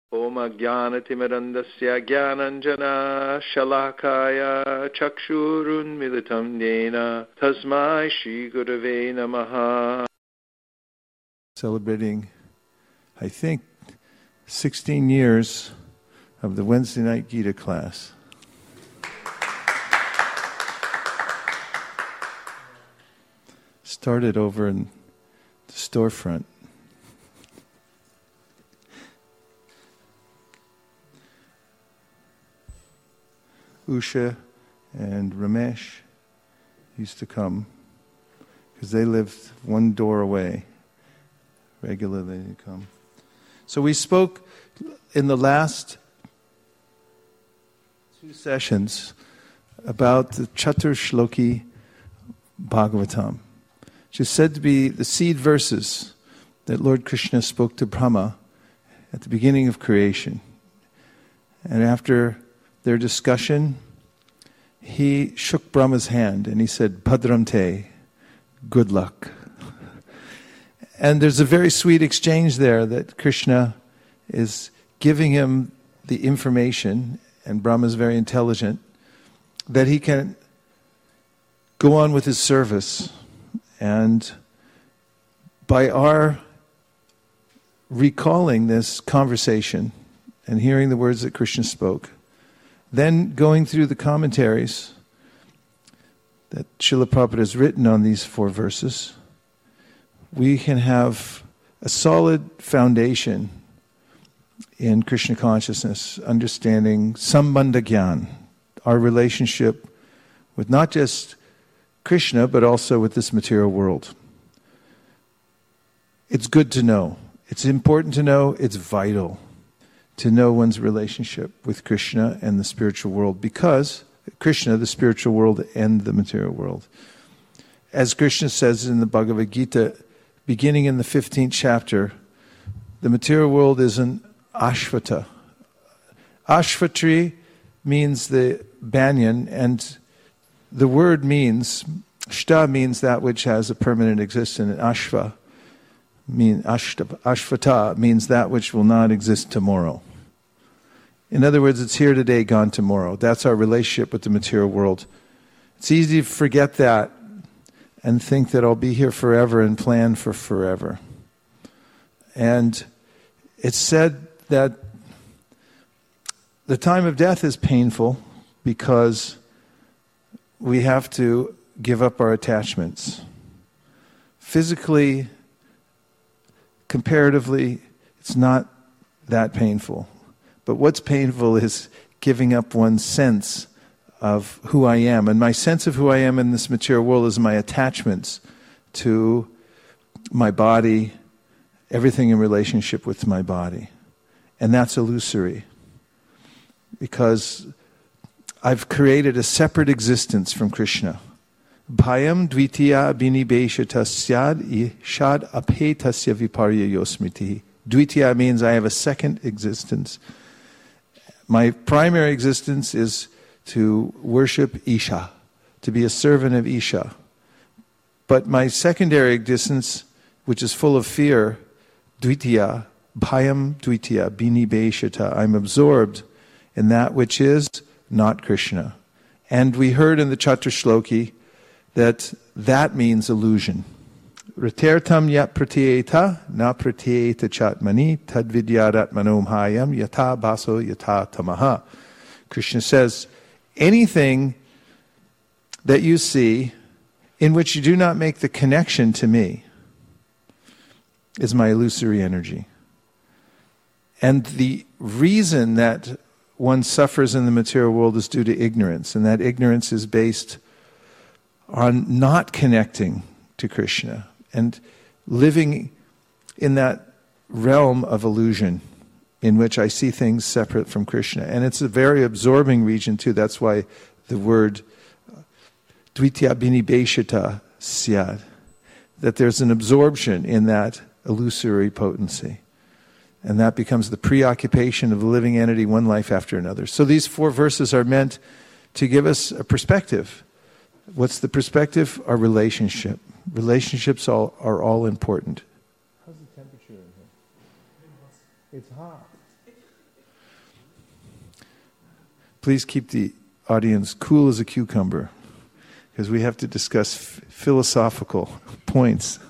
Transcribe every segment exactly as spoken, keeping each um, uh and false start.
Om Ajnanatimirandasya Jnananjana Shalakaya Chakshurun Militam Yena Tasmai Shri Gurave Namaha. Celebrating, I think, sixteen years of the Wednesday night Gita class. Started over in the storefront. Usha and Ramesh used to come because they lived one door away. Regularly they come. So we spoke in the last two sessions about the Chatur Shloki Bhagavatam, which is said to be the seed verses that Lord Krishna spoke to Brahma at the beginning of creation. And after their discussion, he shook Brahma's hand and he said, Bhadram te, good luck. And there's a very sweet exchange there that Krishna is giving him the information, and Brahma is very intelligent, that he can go on with his service. And by our recalling this conversation and hearing the words that Krishna spoke, then going through the commentaries that Srila Prabhupada has written on these four verses, we can have a solid foundation in Krishna consciousness, understanding Sambandha Gyan, our relationship with not just Krishna, but also with this material world. It's good to know. It's important to know. It's vital to know one's relationship with Krishna and the spiritual world, because Krishna, the spiritual world, and the material world. As Krishna says in the Bhagavad Gita, beginning in the fifteenth chapter, the material world is an ashvata. Ashvatri means the banyan, and the word means, shta means that which has a permanent existence, and ashva, mean, ashta, ashvata means that which will not exist tomorrow. In other words, it's here today, gone tomorrow. That's our relationship with the material world. It's easy to forget that and think that I'll be here forever and plan for forever. And it's said that the time of death is painful because we have to give up our attachments. Physically, comparatively, it's not that painful. But what's painful is giving up one's sense of who I am. And my sense of who I am in this material world is my attachments to my body, everything in relationship with my body. And that's illusory, because I've created a separate existence from Krishna. Bhayam dvitiya abhinibeshata syad ishad aphetasya viparya yosmriti. Dvitiya means I have a second existence. My primary existence is to worship Isha, to be a servant of Isha. But my secondary existence, which is full of fear, dvitiya, bhayam dvitiya, binibeshata, I'm absorbed in that which is not Krishna. And we heard in the Chatur Shloki that that means illusion. Ritertam yat pratyeta, na pratyeta chatmani, tadvidyarat manomhayam, yata baso yata tamaha. Krishna says, anything that you see in which you do not make the connection to me is my illusory energy. And the reason that one suffers in the material world is due to ignorance, and that ignorance is based on not connecting to Krishna and living in that realm of illusion in which I see things separate from Krishna. And it's a very absorbing region too. That's why the word dvitiya binibeshata syad, that there's an absorption in that illusory potency. And that becomes the preoccupation of the living entity, one life after another. So these four verses are meant to give us a perspective. What's the perspective? Our relationship. Relationships all, are all important. How's the temperature in here? It's hot. please keep the audience cool as a cucumber, because we have to discuss f- philosophical points.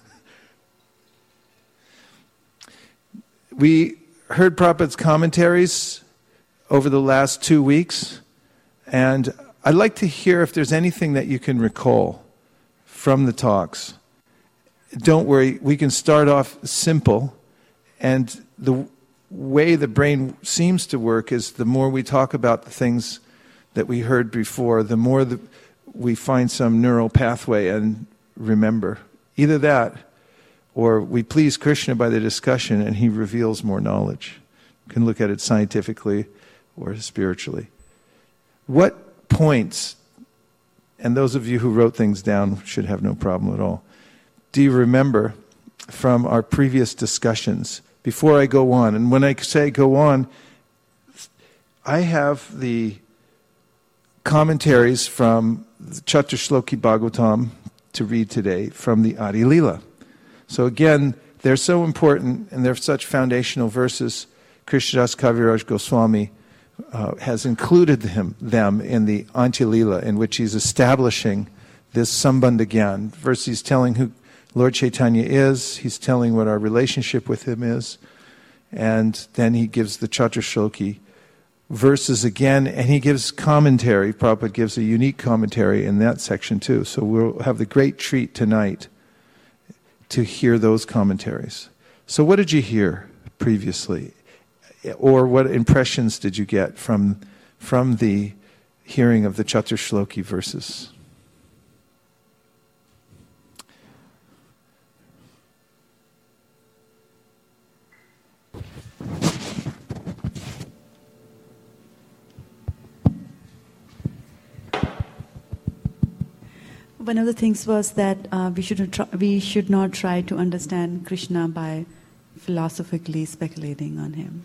We heard Prabhupada's commentaries over the last two weeks, and I'd like to hear if there's anything that you can recall from the talks. Don't worry, we can start off simple, and the way the brain seems to work is the more we talk about the things that we heard before, the more the, we find some neural pathway and remember. Either that, or we please Krishna by the discussion and he reveals more knowledge. You can look at it scientifically or spiritually. What points, and those of you who wrote things down should have no problem at all, do you remember from our previous discussions? Before I go on, and when I say go on, I have the commentaries from the Chaturshloki Bhagavatam to read today from the Adi Lila. So again, they're so important and they're such foundational verses. Krishnadas Kaviraj Goswami uh, has included him, them in the Antya Lila, in which he's establishing this Sambandha Gyan. First he's telling who Lord Chaitanya is, he's telling what our relationship with him is, and then he gives the Chaturshloki verses again, and he gives commentary. Prabhupada gives a unique commentary in that section too. So we'll have the great treat tonight to hear those commentaries. So what did you hear previously? Or what impressions did you get from, from the hearing of the Chaturshloki verses? One of the things was that uh, we should try, we should not try to understand Krishna by philosophically speculating on him.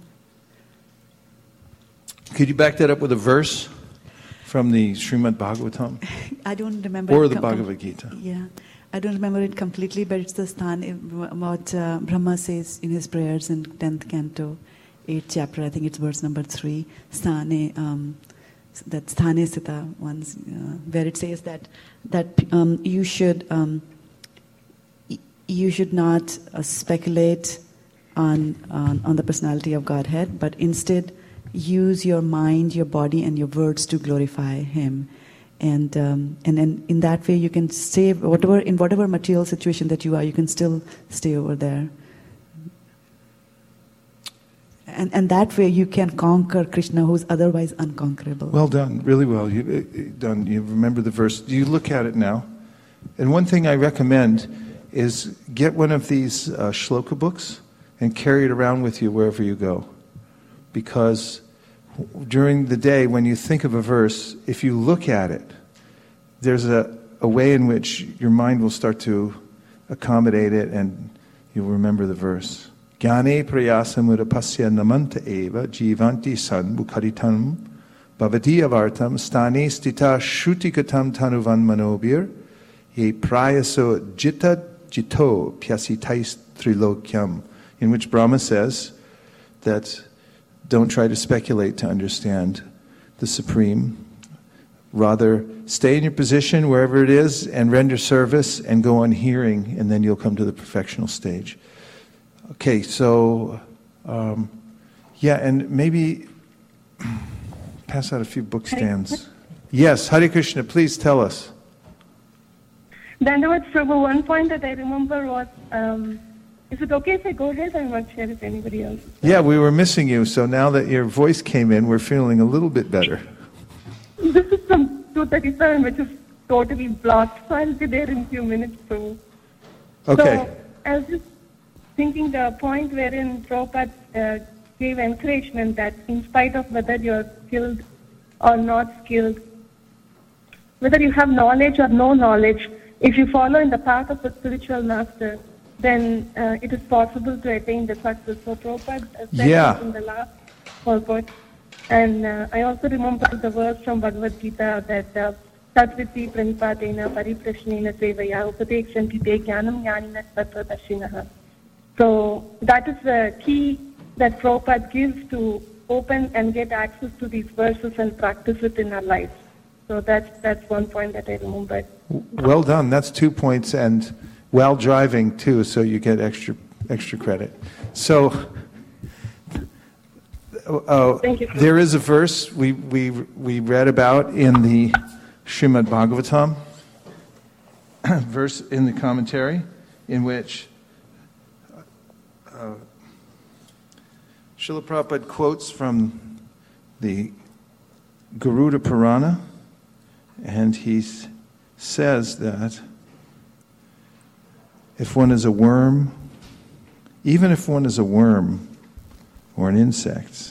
Could you back that up with a verse from the Srimad Bhagavatam? I don't remember. Or it the com- Bhagavad Gita? Yeah, I don't remember it completely, but it's the sthan, what uh, Brahma says in his prayers in tenth canto, eighth chapter, I think it's verse number three, sthane, um, that sthane sita ones, uh, where it says that that um, you should um, y- you should not uh, speculate on, on on the personality of Godhead, but instead use your mind, your body, and your words to glorify Him, and um, and then in that way you can stay whatever in whatever material situation that you are, you can still stay over there. And and that way you can conquer Krishna, who's otherwise unconquerable. Well done, really well. You uh, done. You remember the verse. Do you look at it now? And one thing I recommend is get one of these uh, shloka books and carry it around with you wherever you go, because during the day when you think of a verse, if you look at it, there's a, a way in which your mind will start to accommodate it, and you'll remember the verse. Jnane prayasamurapasya namanta eva jivanti san bukharitam bhavati avartam stane stita shrutikatam tanuvan manobir ye prayaso jita jito pyasitais trilokyam, in which Brahma says that don't try to speculate to understand the Supreme. Rather, stay in your position wherever it is and render service and go on hearing, and then you'll come to the perfectional stage. Okay, so, um, yeah, and maybe pass out a few book stands. Yes, Hare Krishna, please tell us. Dandavats Prabhu, one point that I remember was, um, is it okay if I go ahead? I'm not sure if anybody else. Yeah, we were missing you, so now that your voice came in, we're feeling a little bit better. This is from two thirty-seven, which is totally blocked, so I'll be there in a few minutes. So, Okay. So I was just thinking the point wherein Prabhupada uh, gave encouragement that in spite of whether you're skilled or not skilled, whether you have knowledge or no knowledge, if you follow in the path of the spiritual master, then uh, it is possible to attain the success. So Prabhupada said Yeah. in the last purport. And uh, I also remember the verse from Bhagavad Gita that Tatviti Pranipatena Pariprashnena Sevaya Upadekshanti Te Jnanam Jnaninas Tattva. So that is the key that Prabhupada gives to open and get access to these verses and practice it in our lives. So that's that's one point that I remembered. Well done. That's two points, and while driving too, so you get extra extra credit. So uh, Thank you. There is a verse we we we read about in the Srimad Bhagavatam, verse in the commentary, in which uh, Srila Prabhupada quotes from the Garuda Purana, and he s- says that if one is a worm, even if one is a worm or an insect,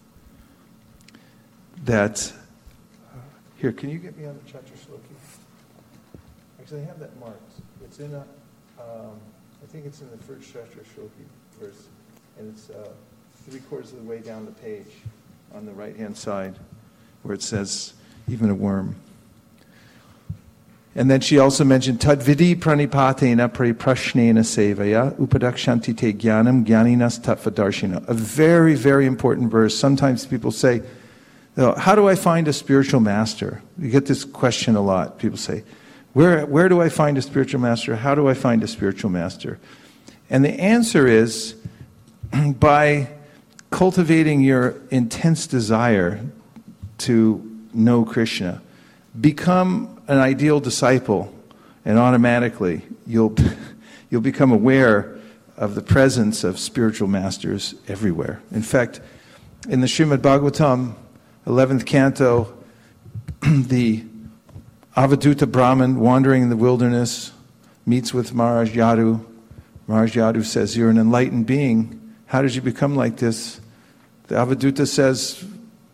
that, here, can you get me on the Chatra Shloki? Actually, I have that marked. It's in a, um, I think it's in the first Chatra Shloki verse, and it's uh, three quarters of the way down the page on the right-hand side, where it says, even a worm. And then she also mentioned, Tadvidi pranipatena pariprashnena sevaya upadakshanti te jnanam jnaninas tattvadarshina. A very, very important verse. Sometimes people say, oh, how do I find a spiritual master? You get this question a lot. People say, where, where do I find a spiritual master? How do I find a spiritual master? And the answer is by cultivating your intense desire to know Krishna. Become an ideal disciple, and automatically you'll you'll become aware of the presence of spiritual masters everywhere. In fact, in the Srimad Bhagavatam, eleventh canto, the Avaduta Brahman wandering in the wilderness meets with Maharaj Yadu. Maharaj Yadu says, you're an enlightened being. How did you become like this? The Avaduta says,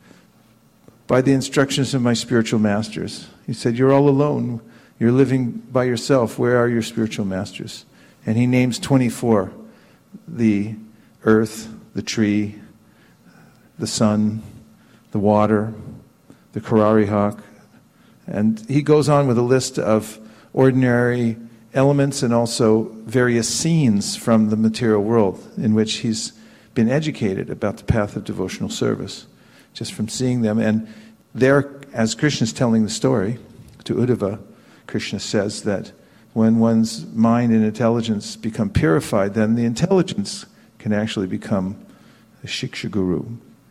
by the instructions of my spiritual masters. He said, you're all alone. You're living by yourself. Where are your spiritual masters? And he names twenty-four. The earth, the tree, the sun, the water, the Karari hawk. And he goes on with a list of ordinary elements and also various scenes from the material world in which he's been educated about the path of devotional service, just from seeing them. And there, as Krishna's telling the story to Uddhava, Krishna says that when one's mind and intelligence become purified, then the intelligence can actually become a Shiksha Guru.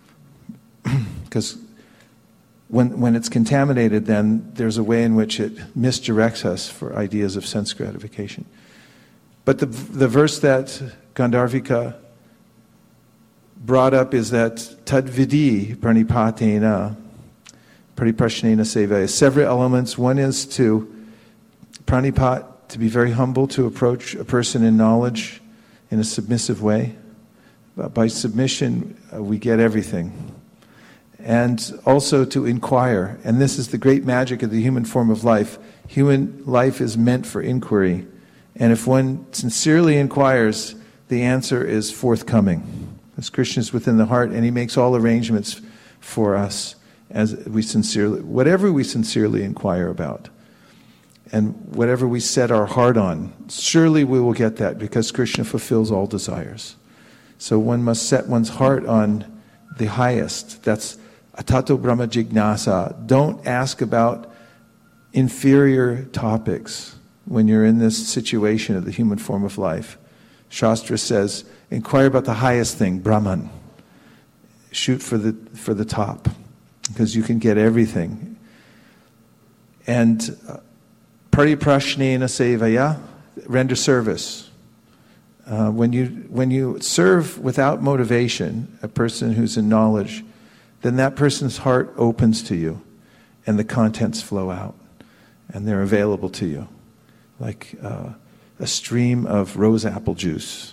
Because when when it's contaminated, then there's a way in which it misdirects us for ideas of sense gratification. But the the verse that Gandharvika brought up is that Tadvidi pranipatena pariprashnena seva. Several elements. One is to pranipat, to be very humble, to approach a person in knowledge in a submissive way. By submission, uh, we get everything. And also to inquire. And this is the great magic of the human form of life. Human life is meant for inquiry. And if one sincerely inquires, the answer is forthcoming. As Krishna is within the heart, and he makes all arrangements for us as we sincerely, whatever we sincerely inquire about, and whatever we set our heart on, surely we will get that, because Krishna fulfills all desires. So one must set one's heart on the highest. That's Atato Brahma Jignasa. Don't ask about inferior topics when you're in this situation of the human form of life. Shastra says, inquire about the highest thing, Brahman. Shoot for the for the top, because you can get everything. And uh, pariprashnena sevaya, render service. Uh, when you when you serve without motivation, a person who's in knowledge, then that person's heart opens to you, and the contents flow out, and they're available to you, like uh, a stream of rose apple juice,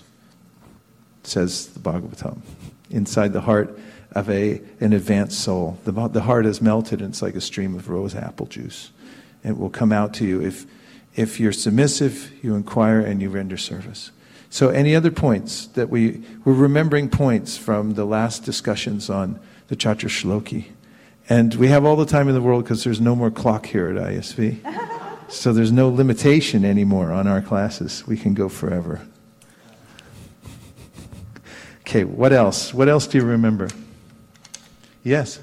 says the Bhagavatam, inside the heart of a an advanced soul. The, the heart is melted, and it's like a stream of rose apple juice. It will come out to you if if you're submissive, you inquire, and you render service. So any other points that we, we're remembering points from the last discussions on the Chatra Shloki. And we have all the time in the world because there's no more clock here at I S V. So there's no limitation anymore on our classes. We can go forever. Okay, what else? What else do you remember? Yes.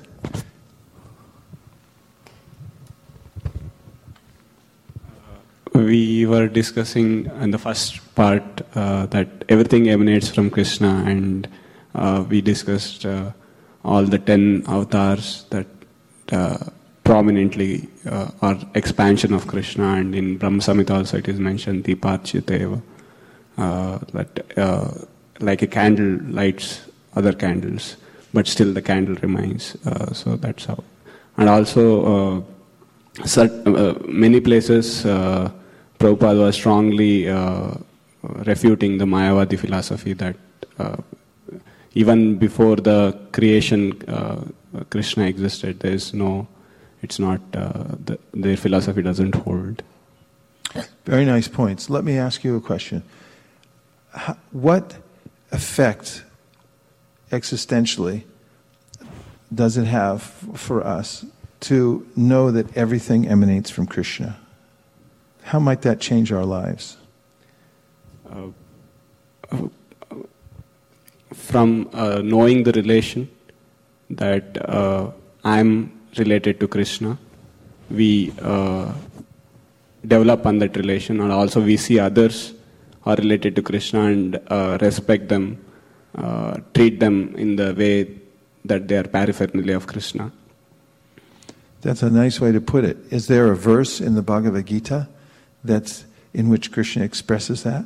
We were discussing in the first part uh, that everything emanates from Krishna, and uh, we discussed uh, all the ten avatars that uh, prominently uh, are expansion of Krishna, and in Brahma Samhita also it is mentioned Deepachyuteva, uh, that uh, like a candle lights other candles, but still the candle remains. Uh, so that's how. And also, uh, cert- uh, many places uh, Prabhupada was strongly uh, refuting the Mayavadi philosophy that uh, even before the creation, uh, Krishna existed. There is no, it's not, uh, the, their philosophy doesn't hold. Very nice points. Let me ask you a question. How, what effect existentially does it have for us to know that everything emanates from Krishna? How might that change our lives? Uh, uh, from uh, knowing the relation that uh, I'm related to Krishna, we uh, develop on that relation, and also we see others are related to Krishna and uh, respect them, uh, treat them in the way that they are paraphernalia of Krishna. That's a nice way to put it. Is there a verse in the Bhagavad Gita that's in which Krishna expresses that?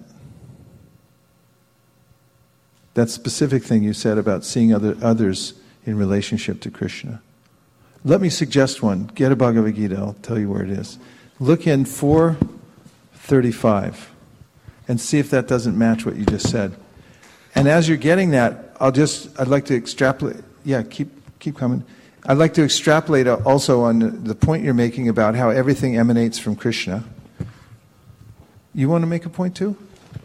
That specific thing you said about seeing other others in relationship to Krishna. Let me suggest one. Get a Bhagavad Gita. I'll tell you where it is. Look in four thirty-five and see if that doesn't match what you just said. And as you're getting that, I'll just, I'd like to extrapolate. Yeah, keep keep coming. I'd like to extrapolate also on the point you're making about how everything emanates from Krishna. You want to make a point too?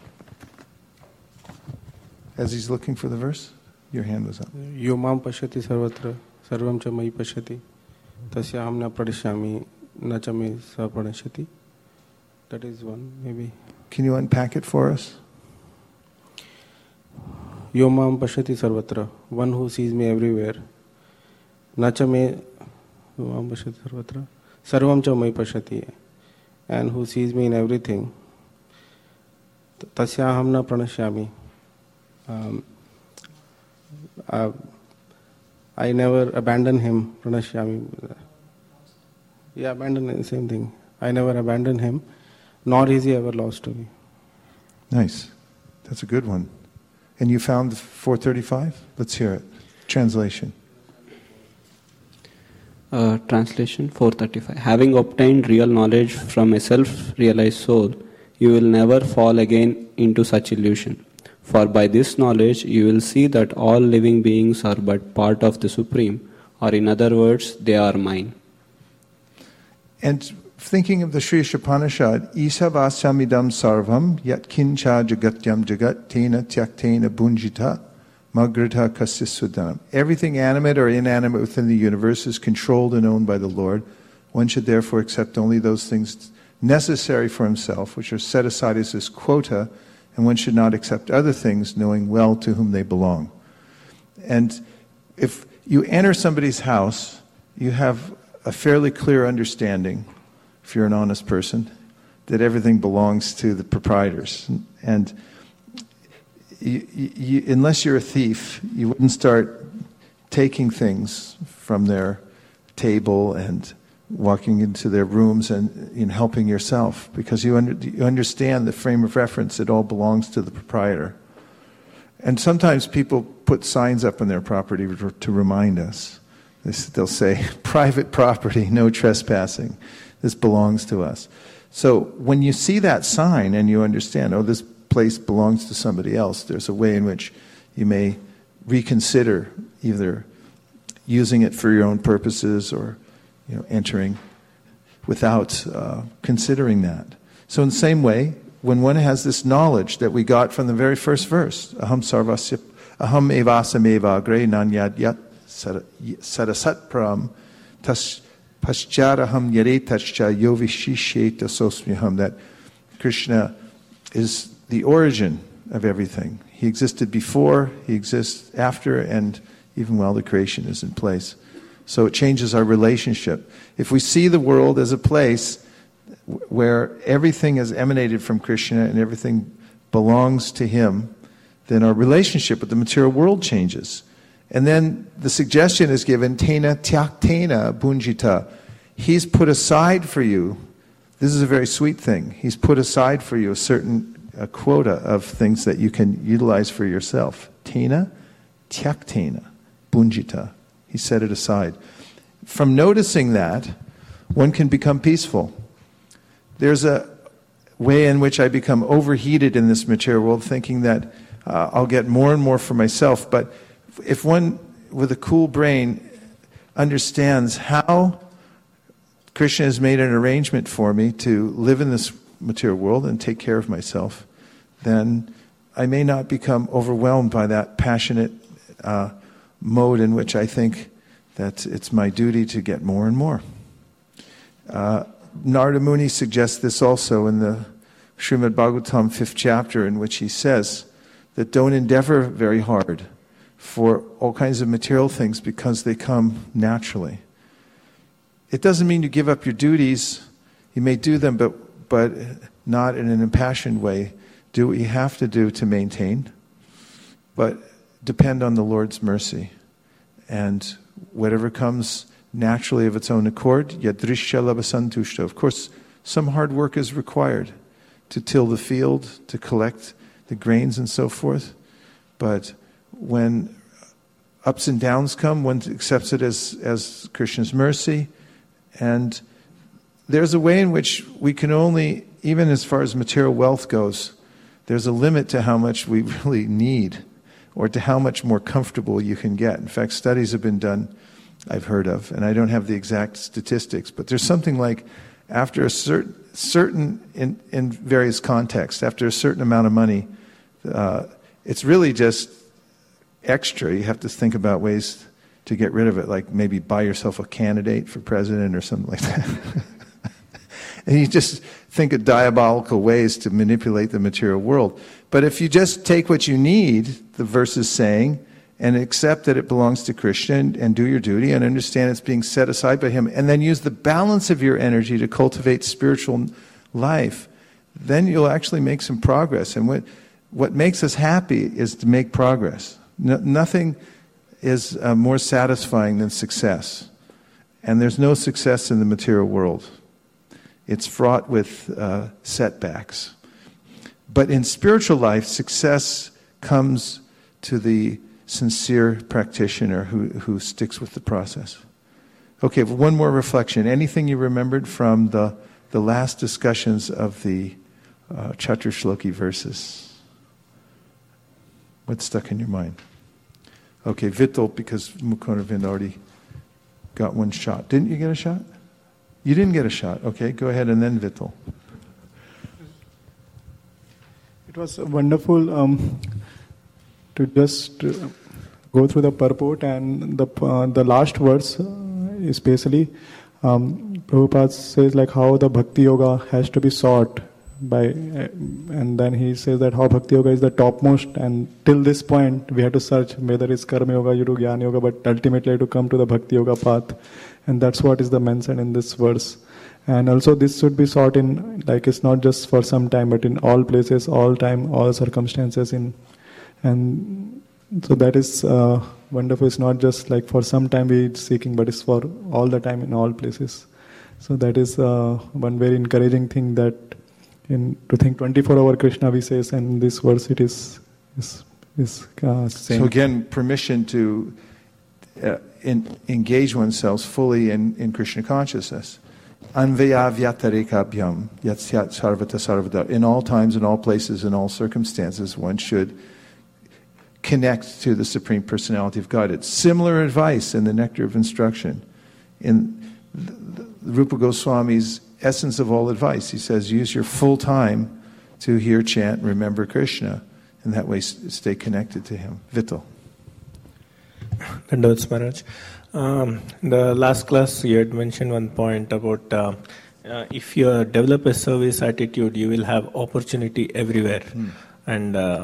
As he's looking for the verse, your hand was up. Yo mam pashyati sarvatra sarvam cha mayi pashyati tasyaham na pradishyami na cha me sa pradishyati. That is one, maybe. Can you unpack it for us? Yo mam pashyati sarvatra, one who sees me everywhere. Na cha me mam pashyati sarvatra sarvam cha mayi pashyati, and who sees me in everything. Tasyaham na pranashyami. Um, uh, I never abandon him. Pranashyami. Yeah, abandon the same thing. I never abandon him, nor is he ever lost to me. Nice. That's a good one. And you found four thirty-five? Let's hear it. Translation. Uh, translation four thirty-five. Having obtained real knowledge from a self-realized soul, you will never fall again into such illusion. For by this knowledge you will see that all living beings are but part of the Supreme, or in other words, they are mine. And thinking of the Sri Ishapanishad, Isavasamidam sarvam yat kincha jagatyam jagat tena tyaktena bunjita magrita kasisudanam. Everything animate or inanimate within the universe is controlled and owned by the Lord. One should therefore accept only those things necessary for himself, which are set aside as his quota, and one should not accept other things, knowing well to whom they belong. And if you enter somebody's house, you have a fairly clear understanding, if you're an honest person, that everything belongs to the proprietors. And you, you, unless you're a thief, you wouldn't start taking things from their table and walking into their rooms and you know, helping yourself, because you, under, you understand the frame of reference, it all belongs to the proprietor. And sometimes people put signs up on their property to remind us. They'll say, private property, no trespassing. This belongs to us. So when you see that sign and you understand, oh, this place belongs to somebody else, there's a way in which you may reconsider either using it for your own purposes or you know, entering without uh, considering that. So in the same way, when one has this knowledge that we got from the very first verse, aham sarvasya, aham evasam agre nanyad yat sarasat pram tas pascharaham yaretascha yovishishet asosmyaham, that Krishna is the origin of everything. He existed before, he exists after, and even while the creation is in place. So it changes our relationship. If we see the world as a place where everything is emanated from Krishna and everything belongs to Him, then our relationship with the material world changes. And then the suggestion is given, Tena tyaktena bunjita. He's put aside for you, this is a very sweet thing, He's put aside for you a certain a quota of things that you can utilize for yourself. Tena tyaktena bunjita. He set it aside. From noticing that, one can become peaceful. There's a way in which I become overheated in this material world, thinking that uh, I'll get more and more for myself. But if one with a cool brain understands how Krishna has made an arrangement for me to live in this material world and take care of myself, then I may not become overwhelmed by that passionate uh, mode in which I think that it's my duty to get more and more. Uh, Narada Muni suggests this also in the Srimad Bhagavatam fifth chapter, in which he says that don't endeavor very hard for all kinds of material things because they come naturally. It doesn't mean you give up your duties. You may do them, but but not in an impassioned way. Do what you have to do to maintain, but depend on the Lord's mercy. And whatever comes naturally of its own accord, yadrishya labhasantushta. Of course, some hard work is required to till the field, to collect the grains and so forth. But when ups and downs come, one accepts it as, as Krishna's mercy. And there's a way in which we can only, even as far as material wealth goes, there's a limit to how much we really need, or to how much more comfortable you can get. In fact, studies have been done, I've heard of, and I don't have the exact statistics, but there's something like after a certain, certain in, in various contexts, after a certain amount of money, uh, it's really just extra. You have to think about ways to get rid of it, like maybe buy yourself a candidate for president or something like that. And you just think of diabolical ways to manipulate the material world. But if you just take what you need, the verse is saying, and accept that it belongs to Krishna, and, and do your duty, and understand it's being set aside by Him, and then use the balance of your energy to cultivate spiritual life, then you'll actually make some progress. And what, what makes us happy is to make progress. No, nothing is uh, more satisfying than success. And there's no success in the material world. It's fraught with uh, setbacks. But in spiritual life, success comes to the sincere practitioner who, who sticks with the process. Okay, one more reflection. Anything you remembered from the, the last discussions of the uh, Chaturshloki verses? What stuck in your mind? Okay, Vittal, because Mukundavind already got one shot. Didn't you get a shot? You didn't get a shot. Okay, go ahead, and then Vittal. It was wonderful um, to just uh, go through the purport, and the uh, the last verse, uh, especially, um, Prabhupada says like how the Bhakti Yoga has to be sought by, uh, and then he says that how Bhakti Yoga is the topmost, and till this point we have to search whether it's Karma Yoga, you do Jnana Yoga, but ultimately to come to the Bhakti Yoga path. And that's what is the mention in this verse. And also this should be sought in, like it's not just for some time, but in all places, all time, all circumstances. In, and so that is uh, wonderful. It's not just like for some time we seeking, but it's for all the time in all places. So that is uh, one very encouraging thing, that in to think twenty-four hour Krishna we says, and in this verse it is is, is uh, saying. So again, permission to uh, in, engage oneself fully in, in Krishna consciousness. Anvaya vyatarekabhyam yatsyat sarvata sarvada. In all times, in all places, in all circumstances, one should connect to the Supreme Personality of God. It's similar advice in the Nectar of Instruction. In the, the Rupa Goswami's essence of all advice, he says, use your full time to hear, chant, remember Krishna, and that way stay connected to Him. Vittal. Dandavats Maharaj. Um, in the last class you had mentioned one point about uh, uh, if you develop a service attitude, you will have opportunity everywhere. Mm. And uh,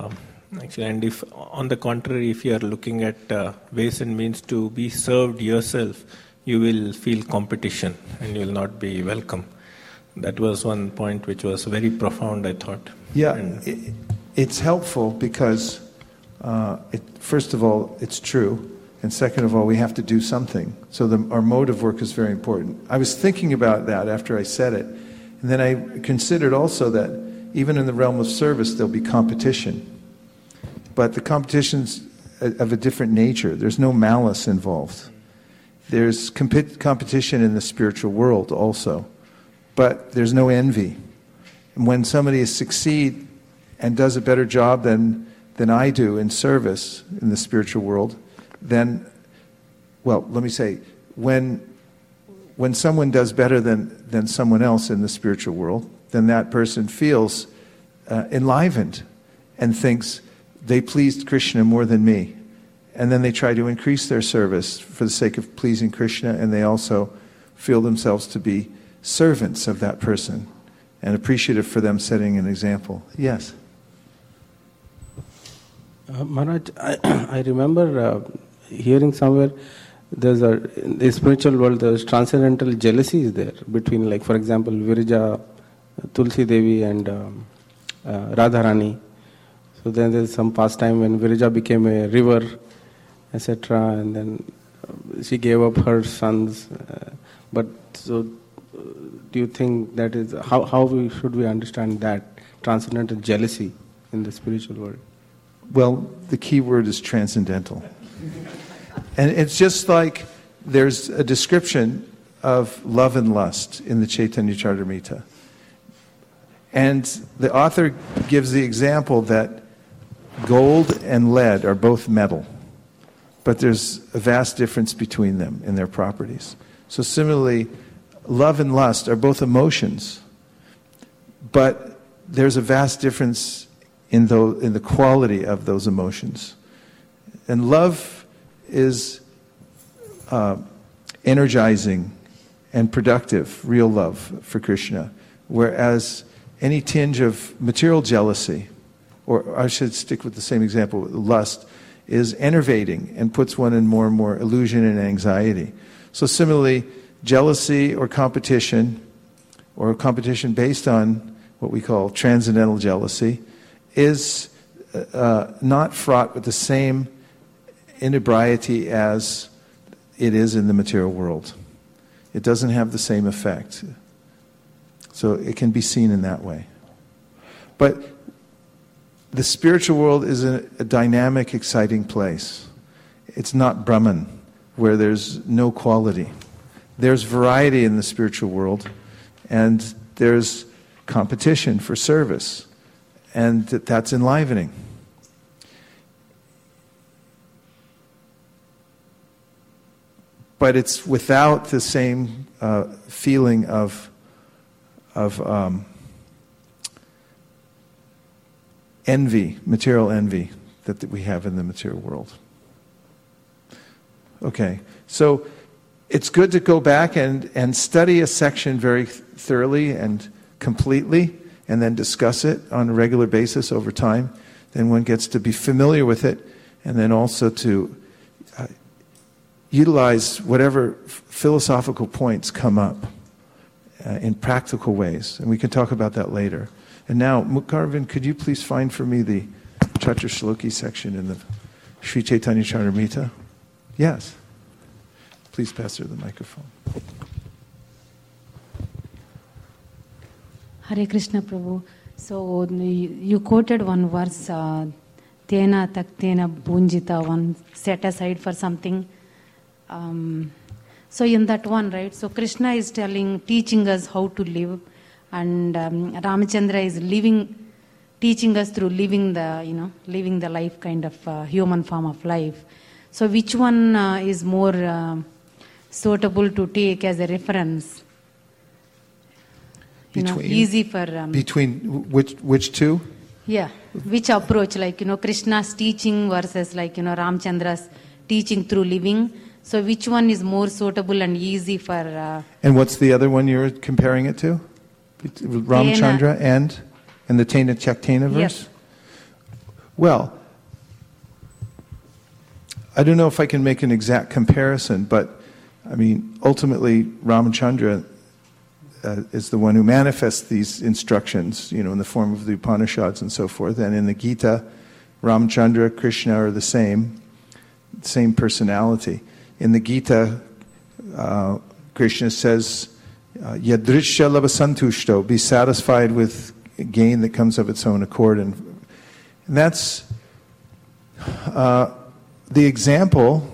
Actually, and if on the contrary, if you are looking at uh, ways and means to be served yourself, you will feel competition and you will not be welcome. That was one point which was very profound, I thought. Yeah, and it, it's helpful because, uh, it, first of all, it's true. And second of all, we have to do something. So the, our mode of work is very important. I was thinking about that after I said it. And then I considered also that even in the realm of service, there'll be competition. But the competition's of a different nature. There's no malice involved. There's comp- competition in the spiritual world also. But there's no envy. And when somebody succeeds and does a better job than, than I do in service in the spiritual world, then, well, let me say, when when someone does better than, than someone else in the spiritual world, then that person feels uh, enlivened and thinks they pleased Krishna more than me. And then they try to increase their service for the sake of pleasing Krishna, and they also feel themselves to be servants of that person and appreciative for them setting an example. Yes? Uh, Maharaj, I, I remember uh, hearing somewhere there's a in the spiritual world there's transcendental jealousies there between, like, for example, Virija, Tulsi Devi and um, uh, Radharani. So then there's some past time when Virija became a river, et cetera, and then uh, she gave up her sons. Uh, but so, uh, do you think that is how how we should we understand that transcendental jealousy in the spiritual world? Well, the key word is transcendental. And it's just like there's a description of love and lust in the Chaitanya Charitamrita. And the author gives the example that gold and lead are both metal, but there's a vast difference between them in their properties. So similarly, love and lust are both emotions, but there's a vast difference in the, in the quality of those emotions. And love is uh, energizing and productive, real love for Krishna, whereas any tinge of material jealousy, or I should stick with the same example, lust, is enervating and puts one in more and more illusion and anxiety. So similarly, jealousy or competition, or competition based on what we call transcendental jealousy, is uh, not fraught with the same inebriety as it is in the material world. It doesn't have the same effect. So it can be seen in that way. But the spiritual world is a, a dynamic, exciting place. It's not Brahman, where there's no quality. There's variety in the spiritual world, and there's competition for service, and that's enlivening. But it's without the same uh, feeling of of um, envy, material envy, that, that we have in the material world. Okay, so it's good to go back and, and study a section very thoroughly and completely, and then discuss it on a regular basis over time. Then one gets to be familiar with it, and then also to uh, utilize whatever f- philosophical points come up uh, in practical ways. And we can talk about that later. And now, Mukarvin, could you please find for me the Chatra Shloki section in the Sri Chaitanya Charitamrita? Yes. Please pass her the microphone. Hare Krishna Prabhu. So you quoted one verse, uh, Tena taktena bunjita, one set aside for something. Um, so in that one, right, so Krishna is telling, teaching us how to live, and um, Ramachandra is living, teaching us through living the, you know, living the life kind of uh, human form of life. So which one uh, is more uh, suitable to take as a reference? You between, know, easy for... Um, between which which two? Yeah, which approach, like, you know, Krishna's teaching versus, like, you know, Ramachandra's teaching through living. So which one is more suitable and easy for... Uh, and what's the other one you're comparing it to? Ramachandra and, and the Tena Chaktena verse? Yes. Well, I don't know if I can make an exact comparison, but I mean, ultimately, Ramachandra uh, is the one who manifests these instructions, you know, in the form of the Upanishads and so forth. And in the Gita, Ramachandra, Krishna are the same, same personality. In the Gita, uh, Krishna says, Yadrishya labhasantushto, be satisfied with gain that comes of its own accord. And, and that's uh, the example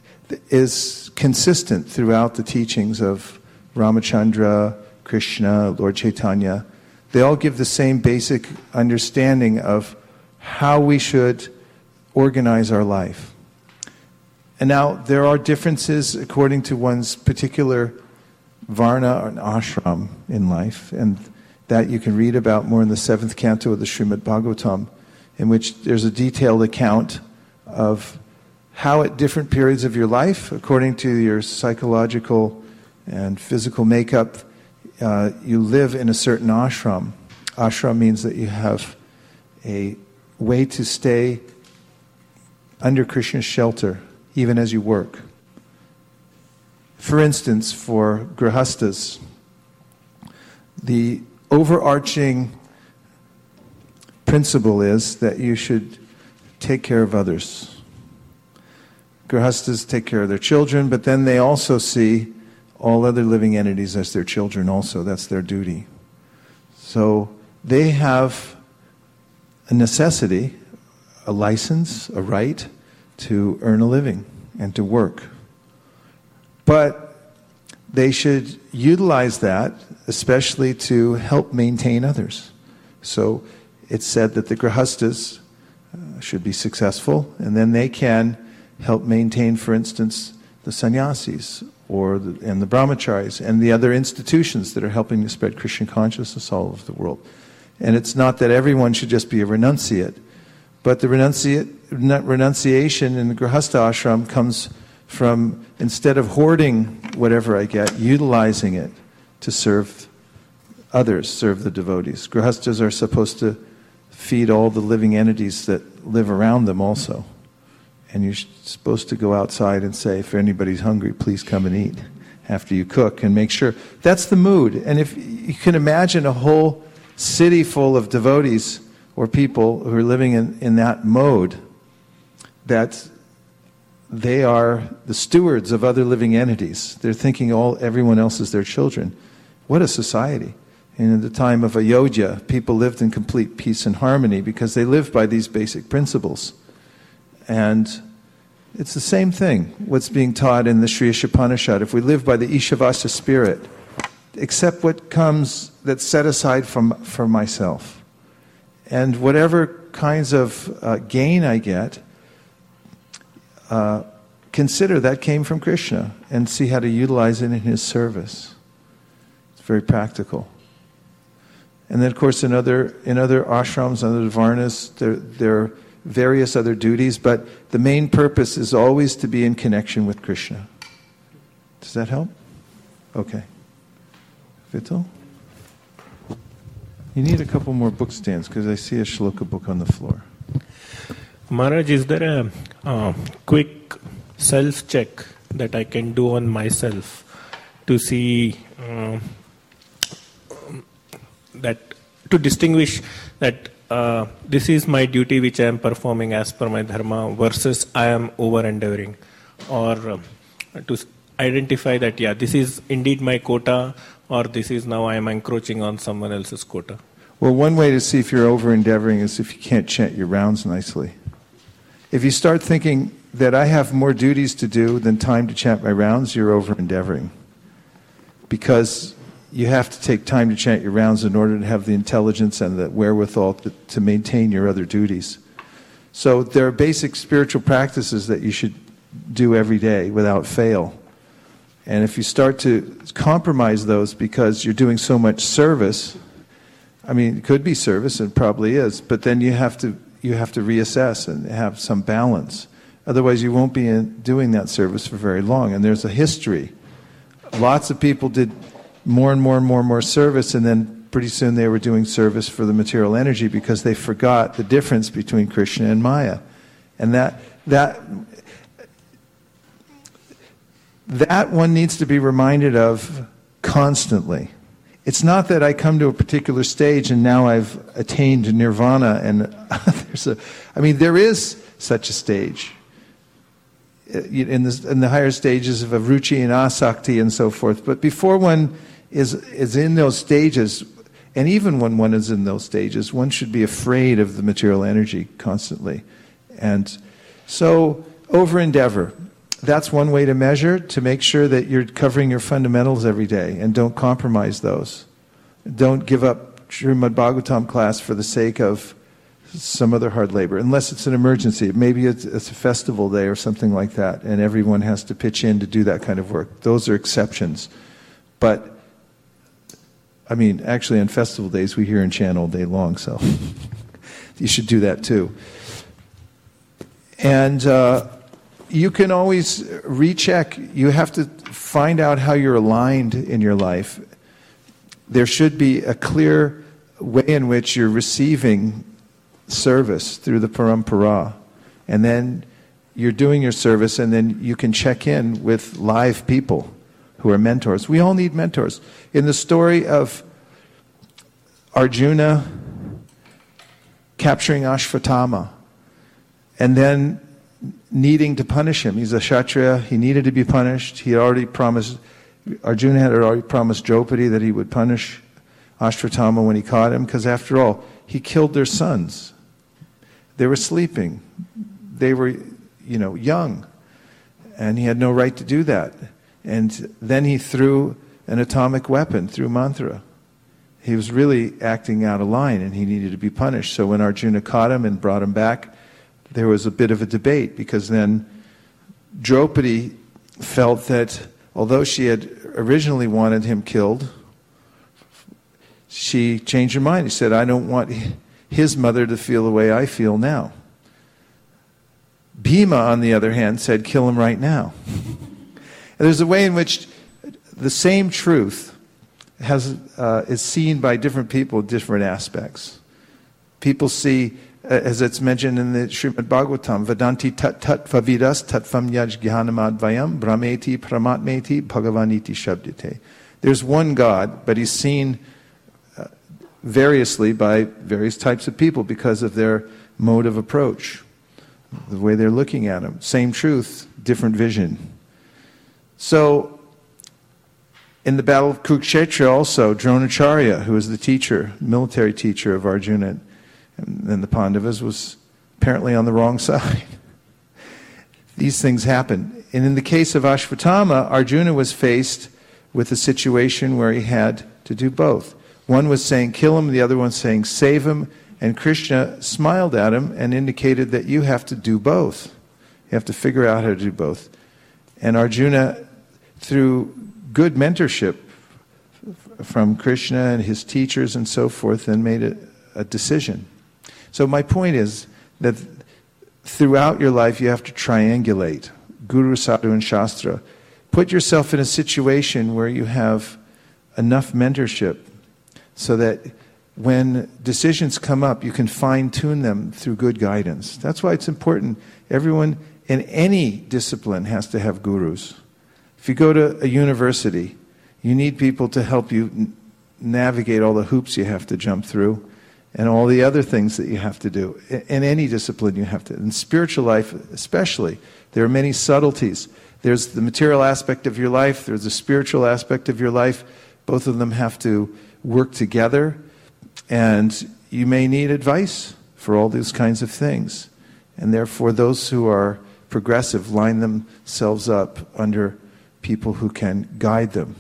is consistent throughout the teachings of Ramachandra, Krishna, Lord Chaitanya. They all give the same basic understanding of how we should organize our life. And now there are differences according to one's particular varna or an ashram in life, and that you can read about more in the seventh canto of the Srimad Bhagavatam, in which there's a detailed account of how at different periods of your life, according to your psychological and physical makeup, uh, you live in a certain ashram. Ashram means that you have a way to stay under Krishna's shelter, even as you work. For instance, for grihastas, the overarching principle is that you should take care of others. Grihastas take care of their children, but then they also see all other living entities as their children also. That's their duty. So they have a necessity, a license, a right to earn a living and to work. But they should utilize that, especially to help maintain others. So it's said that the grihastas uh, should be successful, and then they can help maintain, for instance, the sannyasis or the, and the brahmacharis and the other institutions that are helping to spread Krishna consciousness all over the world. And it's not that everyone should just be a renunciate, but the renunciate, renunciation in the grihastha ashram comes from, instead of hoarding whatever I get, utilizing it to serve others, serve the devotees. Grihasthas are supposed to feed all the living entities that live around them also. And you're supposed to go outside and say, if anybody's hungry, please come and eat after you cook, and make sure. That's the mood. And if you can imagine a whole city full of devotees or people who are living in, in that mode, that they are the stewards of other living entities. They're thinking all everyone else is their children. What a society. And at the time of Ayodhya, people lived in complete peace and harmony because they lived by these basic principles. And it's the same thing, what's being taught in the Sri Ishopanishad. If we live by the Ishavasa spirit, accept what comes that's set aside from, for myself. And whatever kinds of uh, gain I get, uh, consider that came from Krishna and see how to utilize it in His service. It's very practical. And then, of course, in other in other ashrams, other varnas, there there are various other duties, but the main purpose is always to be in connection with Krishna. Does that help? Okay. Vittal? You need a couple more book stands because I see a shloka book on the floor. Maharaj, is there a uh, quick self-check that I can do on myself to see uh, that, to distinguish that uh, this is my duty which I am performing as per my dharma versus I am over-endeavoring, or uh, to identify that, yeah, this is indeed my quota, or this is now I am encroaching on someone else's quota? Well, one way to see if you're over-endeavoring is if you can't chant your rounds nicely. If you start thinking that I have more duties to do than time to chant my rounds, you're over-endeavoring. Because you have to take time to chant your rounds in order to have the intelligence and the wherewithal to, to maintain your other duties. So there are basic spiritual practices that you should do every day without fail. And if you start to compromise those because you're doing so much service, I mean, it could be service, and probably is, but then you have to you have to reassess and have some balance. Otherwise, you won't be in, doing that service for very long. And there's a history. Lots of people did more and more and more and more service, and then pretty soon they were doing service for the material energy because they forgot the difference between Krishna and Maya. And that that that one needs to be reminded of constantly. It's not that I come to a particular stage and now I've attained nirvana and there's a, I mean, there is such a stage in the, in the higher stages of avruchi and asakti and so forth. But before one is is in those stages, and even when one is in those stages, one should be afraid of the material energy constantly. And so, over endeavor. That's one way to measure, to make sure that you're covering your fundamentals every day and don't compromise those. Don't give up Srimad Bhagavatam class for the sake of some other hard labor, unless it's an emergency. Maybe it's, it's a festival day or something like that, and everyone has to pitch in to do that kind of work. Those are exceptions. But, I mean, actually on festival days we hear and chant all day long, so you should do that too. And uh, you can always recheck. You have to find out how you're aligned in your life. There should be a clear way in which you're receiving service through the parampara. And then you're doing your service, and then you can check in with live people who are mentors. We all need mentors. In the story of Arjuna capturing Ashvatthama, and then needing to punish him. He's a Kshatriya. He needed to be punished. He had already promised, Arjuna had already promised Draupadi that he would punish Ashvatthama when he caught him, because after all, he killed their sons. They were sleeping. They were, you know, young. And he had no right to do that. And then he threw an atomic weapon through Manthara. He was really acting out of line, and he needed to be punished. So when Arjuna caught him and brought him back, there was a bit of a debate, because then Draupadi felt that although she had originally wanted him killed, she changed her mind. He said, I don't want his mother to feel the way I feel now. Bhima, on the other hand, said, kill him right now. And there's a way in which the same truth has uh, is seen by different people in different aspects. People see, as it's mentioned in the Srimad Bhagavatam, Vedanti tat tat vavidas tatvam yaj jnanamadvayam brahmeti pramatmeti bhagavaniti shabdite. There's one God, but he's seen uh, variously by various types of people because of their mode of approach, the way they're looking at him. Same truth, different vision. So, in the Battle of Kurukshetra also, Dronacharya, who was the teacher, military teacher of Arjuna, and then the Pandavas, was apparently on the wrong side. These things happen. And in the case of Ashvatthama, Arjuna was faced with a situation where he had to do both. One was saying, kill him, the other one saying, save him. And Krishna smiled at him and indicated that you have to do both. You have to figure out how to do both. And Arjuna, through good mentorship from Krishna and his teachers and so forth, then made a, a decision. So my point is that throughout your life you have to triangulate Guru, Sadhu, and Shastra. Put yourself in a situation where you have enough mentorship so that when decisions come up, you can fine-tune them through good guidance. That's why it's important. Everyone in any discipline has to have gurus. If you go to a university, you need people to help you n- navigate all the hoops you have to jump through and all the other things that you have to do. In, in any discipline you have to. In spiritual life especially, there are many subtleties. There's the material aspect of your life, there's the spiritual aspect of your life. Both of them have to work together, and you may need advice for all these kinds of things. And therefore those who are progressive line themselves up under people who can guide them.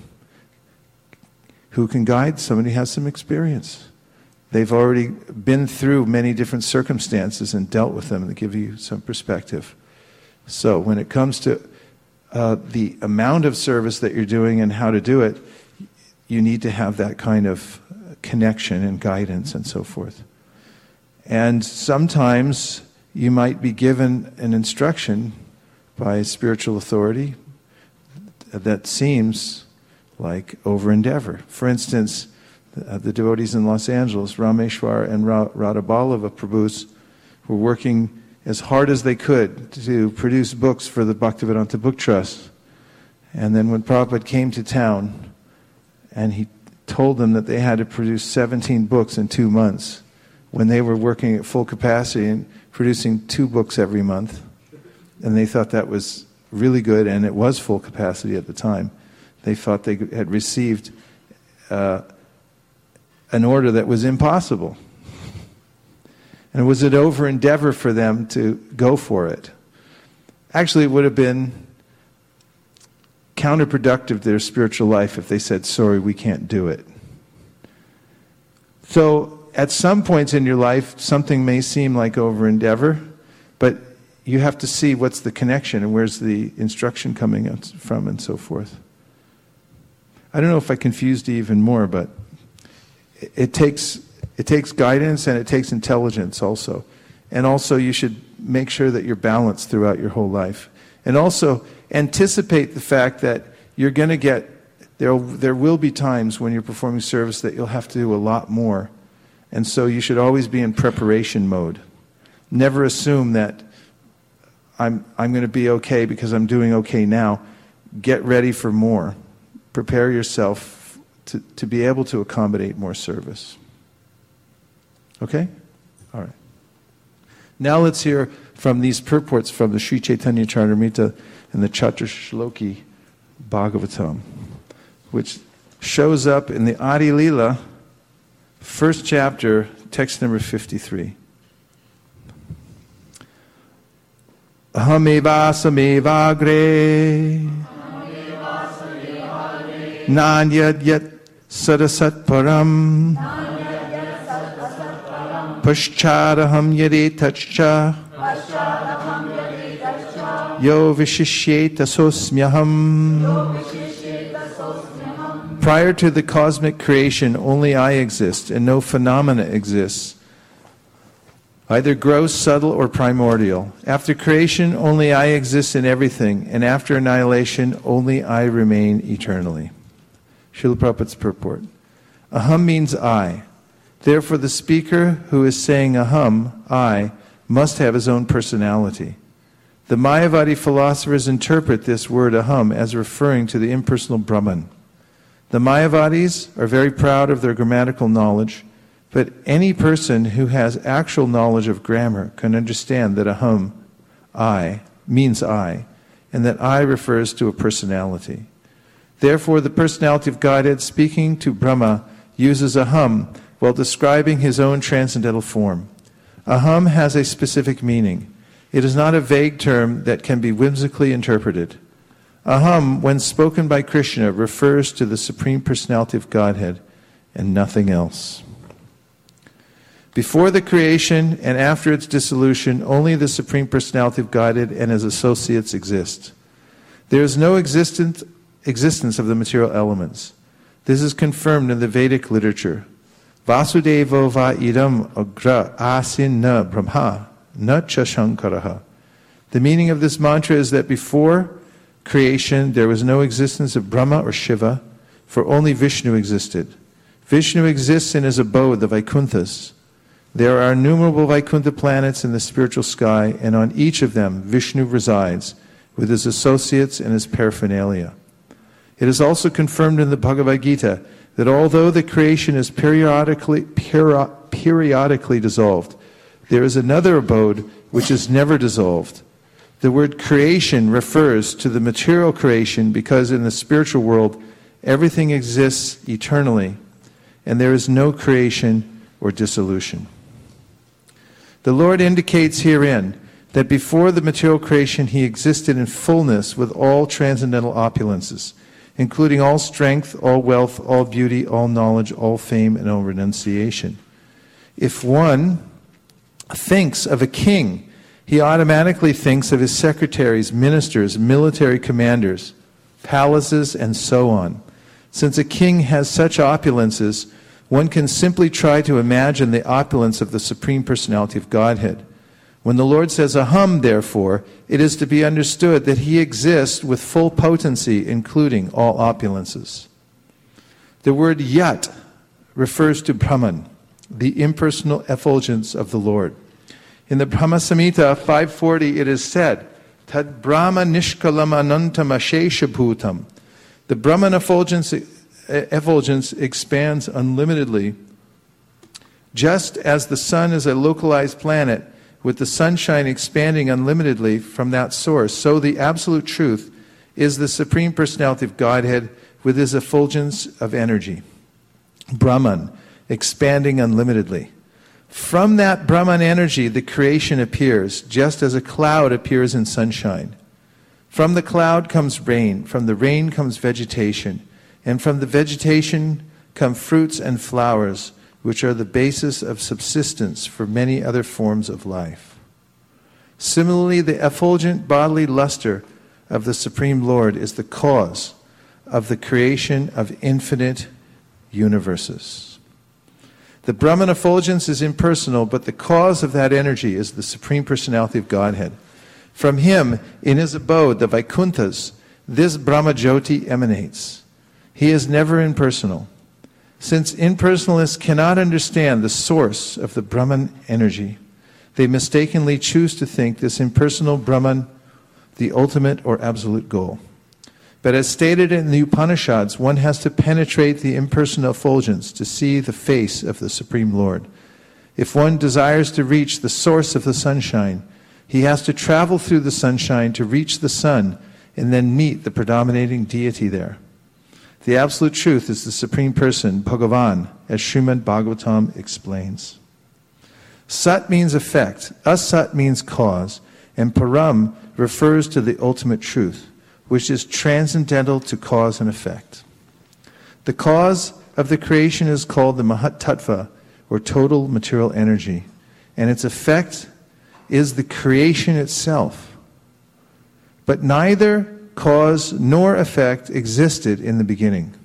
Who can guide? Somebody who has some experience. They've already been through many different circumstances and dealt with them, and they give you some perspective. So when it comes to uh, the amount of service that you're doing and how to do it, you need to have that kind of connection and guidance and so forth. And sometimes you might be given an instruction by a spiritual authority that seems like over-endeavor. For instance, the, the devotees in Los Angeles, Rameshwar and Ra- Radhaballava Prabhus, were working as hard as they could to produce books for the Bhaktivedanta Book Trust. And then when Prabhupada came to town and he told them that they had to produce seventeen books in two months when they were working at full capacity and producing two books every month, and they thought that was really good, and it was full capacity at the time. They thought they had received uh, an order that was impossible. And it was an over endeavor for them to go for it. Actually, it would have been counterproductive to their spiritual life if they said, sorry, we can't do it. So at some points in your life, something may seem like over endeavor, but you have to see what's the connection and where's the instruction coming from and so forth. I don't know if I confused you even more, but it, it takes it takes guidance and it takes intelligence also. And also you should make sure that you're balanced throughout your whole life. And also anticipate the fact that you're going to get, there there will be times when you're performing service that you'll have to do a lot more. And so you should always be in preparation mode. Never assume that I'm I'm going to be okay because I'm doing okay now. Get ready for more. Prepare yourself to, to be able to accommodate more service. Okay? All right. Now let's hear from these purports from the Sri Chaitanya Charitamrita and the Chaturshloki Bhagavatam, which shows up in the Adi Lila, first chapter, text number fifty-three. Ahamevasame Nanyad yat sadasat param Pascharaham yade tachcha Yo vishishyeta sosmyaham. Prior to the cosmic creation, only I exist, and no phenomena exists, either gross, subtle, or primordial. After creation, only I exist in everything, and after annihilation, only I remain eternally. Srila Prabhupada's purport. Aham means I. Therefore, the speaker who is saying aham, I, must have his own personality. The Mayavadi philosophers interpret this word aham as referring to the impersonal Brahman. The Mayavadis are very proud of their grammatical knowledge, but any person who has actual knowledge of grammar can understand that aham, I, means I, and that I refers to a personality. Therefore, the personality of Godhead speaking to Brahma uses aham while describing his own transcendental form. Aham has a specific meaning. It is not a vague term that can be whimsically interpreted. Aham, when spoken by Krishna, refers to the Supreme Personality of Godhead and nothing else. Before the creation and after its dissolution, only the Supreme Personality of Godhead and his associates exist. There is no existent, existence of the material elements. This is confirmed in the Vedic literature. Vasudevo va idam agra asin na brahma na cha shankaraha. The meaning of this mantra is that before creation there was no existence of Brahma or Shiva, for only Vishnu existed. Vishnu exists in his abode, the Vaikunthas. There are innumerable Vaikuntha planets in the spiritual sky, and on each of them Vishnu resides, with his associates and his paraphernalia. It is also confirmed in the Bhagavad Gita that although the creation is periodically, peri- periodically dissolved, there is another abode which is never dissolved. The word creation refers to the material creation because in the spiritual world everything exists eternally and there is no creation or dissolution. The Lord indicates herein that before the material creation he existed in fullness with all transcendental opulences, including all strength, all wealth, all beauty, all knowledge, all fame, and all renunciation. If one thinks of a king, he automatically thinks of his secretaries, ministers, military commanders, palaces, and so on. Since a king has such opulences, one can simply try to imagine the opulence of the Supreme Personality of Godhead. When the Lord says aham, therefore, it is to be understood that he exists with full potency, including all opulences. The word yat refers to Brahman, the impersonal effulgence of the Lord. In the Brahma Samhita five forty it is said Tad Brahma Nishkalam Anantam Ashesha Bhutam. The Brahman effulgence, effulgence expands unlimitedly, just as the sun is a localized planet with the sunshine expanding unlimitedly from that source. So the Absolute Truth is the Supreme Personality of Godhead with his effulgence of energy. Brahman, expanding unlimitedly. From that Brahman energy, the creation appears, just as a cloud appears in sunshine. From the cloud comes rain, from the rain comes vegetation, and from the vegetation come fruits and flowers, which are the basis of subsistence for many other forms of life. Similarly, the effulgent bodily luster of the Supreme Lord is the cause of the creation of infinite universes. The Brahman effulgence is impersonal, but the cause of that energy is the Supreme Personality of Godhead. From him, in his abode, the Vaikunthas, this Brahma Jyoti emanates. He is never impersonal. Since impersonalists cannot understand the source of the Brahman energy, they mistakenly choose to think this impersonal Brahman the ultimate or absolute goal. But as stated in the Upanishads, one has to penetrate the impersonal effulgence to see the face of the Supreme Lord. If one desires to reach the source of the sunshine, he has to travel through the sunshine to reach the sun and then meet the predominating deity there. The Absolute Truth is the Supreme Person, Bhagavan, as Srimad Bhagavatam explains. Sat means effect, Asat means cause, and Param refers to the ultimate truth, which is transcendental to cause and effect. The cause of the creation is called the Mahat Tattva, or total material energy, and its effect is the creation itself. But neither cause nor effect existed in the beginning.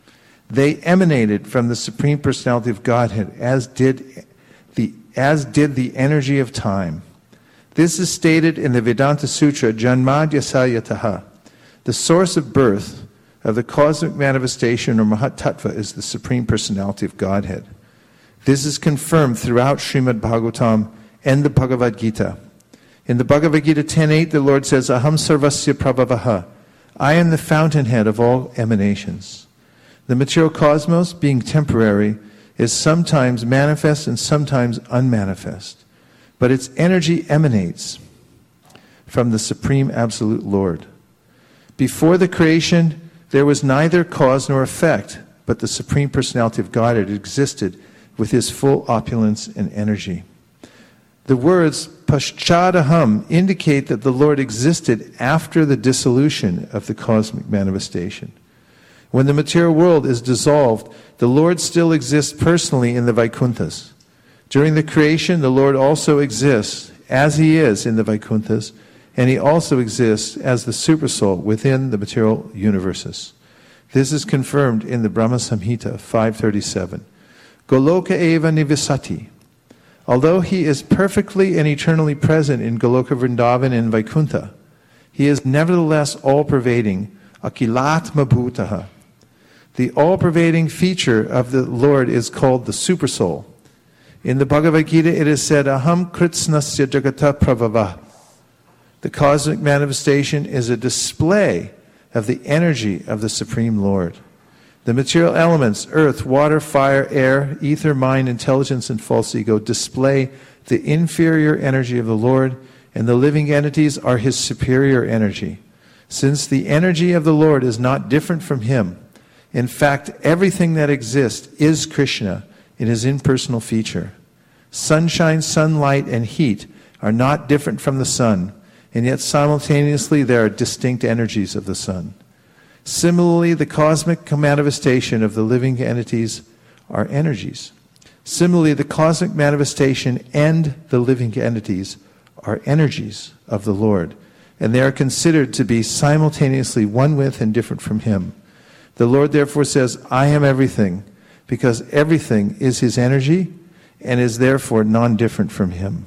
They emanated from the Supreme Personality of Godhead, as did the, as did the energy of time. This is stated in the Vedanta Sutra, Janmadhyasa Yataha. The source of birth of the cosmic manifestation or Mahat Tattva is the Supreme Personality of Godhead. This is confirmed throughout Srimad Bhagavatam and the Bhagavad Gita. In the Bhagavad Gita ten eight, the Lord says, Aham sarvasya prabhavaha. I am the fountainhead of all emanations. The material cosmos, being temporary, is sometimes manifest and sometimes unmanifest. But its energy emanates from the Supreme Absolute Lord. Before the creation, there was neither cause nor effect, but the Supreme Personality of Godhead existed with his full opulence and energy. The words Paschadaham indicate that the Lord existed after the dissolution of the cosmic manifestation. When the material world is dissolved, the Lord still exists personally in the Vaikunthas. During the creation, the Lord also exists as he is in the Vaikunthas, and he also exists as the Supersoul within the material universes. This is confirmed in the Brahma Samhita five thirty-seven. Goloka eva nivisati. Although he is perfectly and eternally present in Goloka Vrindavan and Vaikuntha, he is nevertheless all-pervading, akilatma bhutaha. The all-pervading feature of the Lord is called the Supersoul. In the Bhagavad Gita it is said, Aham kritsnasya jagata pravava. The cosmic manifestation is a display of the energy of the Supreme Lord. The material elements, earth, water, fire, air, ether, mind, intelligence, and false ego, display the inferior energy of the Lord, and the living entities are his superior energy. Since the energy of the Lord is not different from him, in fact, everything that exists is Krishna in his impersonal feature. Sunshine, sunlight, and heat are not different from the sun, and yet simultaneously there are distinct energies of the sun. Similarly, the cosmic manifestation of the living entities are energies. Similarly, the cosmic manifestation and the living entities are energies of the Lord, and they are considered to be simultaneously one with and different from him. The Lord therefore says, I am everything, because everything is his energy and is therefore non-different from him.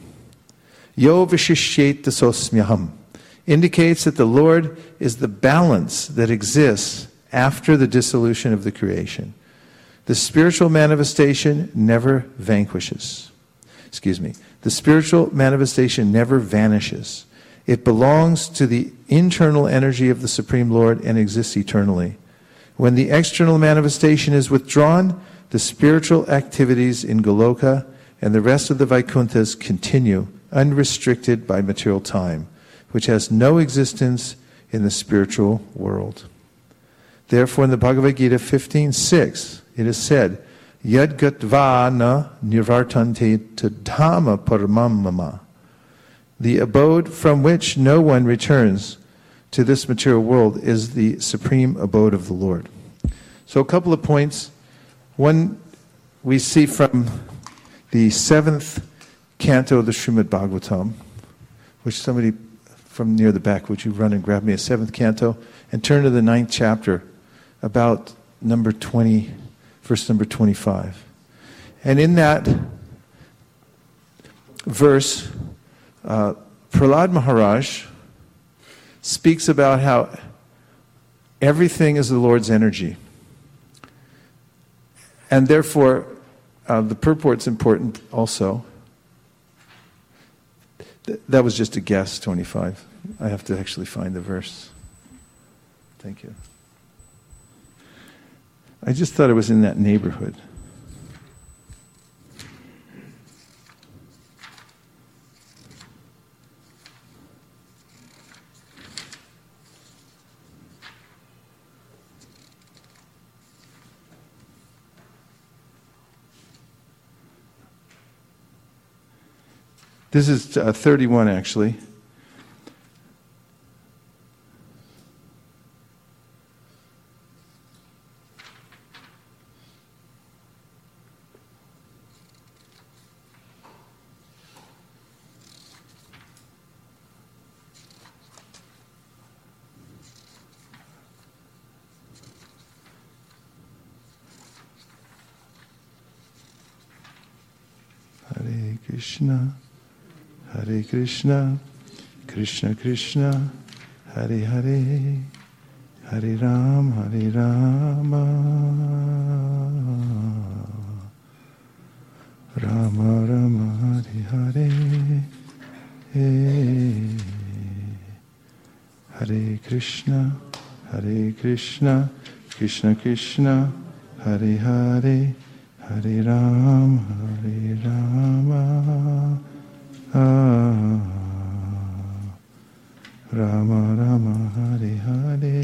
Yo vishishyet dasosmyaham indicates that the Lord is the balance that exists after the dissolution of the creation. The spiritual manifestation never vanquishes. Excuse me. The spiritual manifestation never vanishes. It belongs to the internal energy of the Supreme Lord and exists eternally. When the external manifestation is withdrawn, the spiritual activities in Goloka and the rest of the Vaikunthas continue, unrestricted by material time, which has no existence in the spiritual world. Therefore, in the Bhagavad Gita fifteen six, it is said, Yad gatva na nirvartante tadhama paramam mama. The abode from which no one returns to this material world is the supreme abode of the Lord. So a couple of points. One we see from the seventh canto of the Srimad Bhagavatam, which somebody from near the back, would you run and grab me a seventh canto and turn to the ninth chapter, about number twenty, verse number twenty-five. And in that verse, uh, Prahlad Maharaj speaks about how everything is the Lord's energy. And therefore, uh, the purport's important also. Th- that was just a guess, twenty-five. I have to actually find the verse. Thank you. I just thought it was in that neighborhood. This is uh, thirty-one, actually. Hare Krishna, Hare Krishna, Krishna Krishna, Hare Hare, Hare Ram, Hare Rama, Rama Rama, Hare Hare, Hare Krishna, Hare Krishna, Krishna Krishna, Hare Hare, Hare Ram, Hare Rama, ah, Rama Rama, Hare Hare,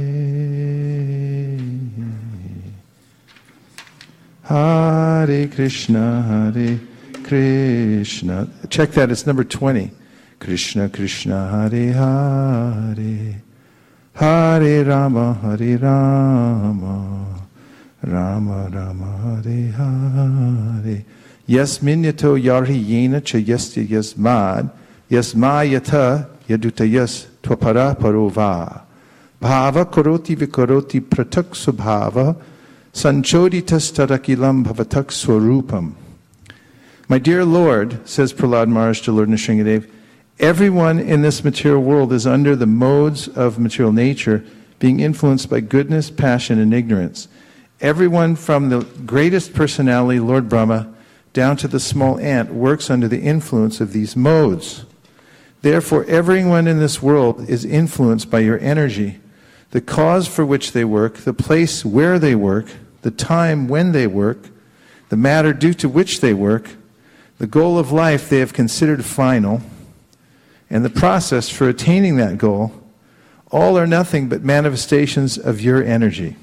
Hare Krishna, Hare Krishna. Check that, it's number twenty. Krishna Krishna, Hare Hare, Hare Rama, Hare Rama, Rama Rama, Hare Hare. Yasminyato yarhi yena cha yasya yasmad, yasmayata yaduta yas twapara parova. Bhava karoti vikaroti pratak subhava, sanchoditas tadakilam bhavatak swarupam. My dear Lord, says Prahlad Maharaj to Lord Nrsingadev, everyone in this material world is under the modes of material nature, being influenced by goodness, passion, and ignorance. Everyone from the greatest personality, Lord Brahma, down to the small ant, works under the influence of these modes. Therefore, everyone in this world is influenced by your energy. The cause for which they work, the place where they work, the time when they work, the matter due to which they work, the goal of life they have considered final, and the process for attaining that goal, all are nothing but manifestations of your energy.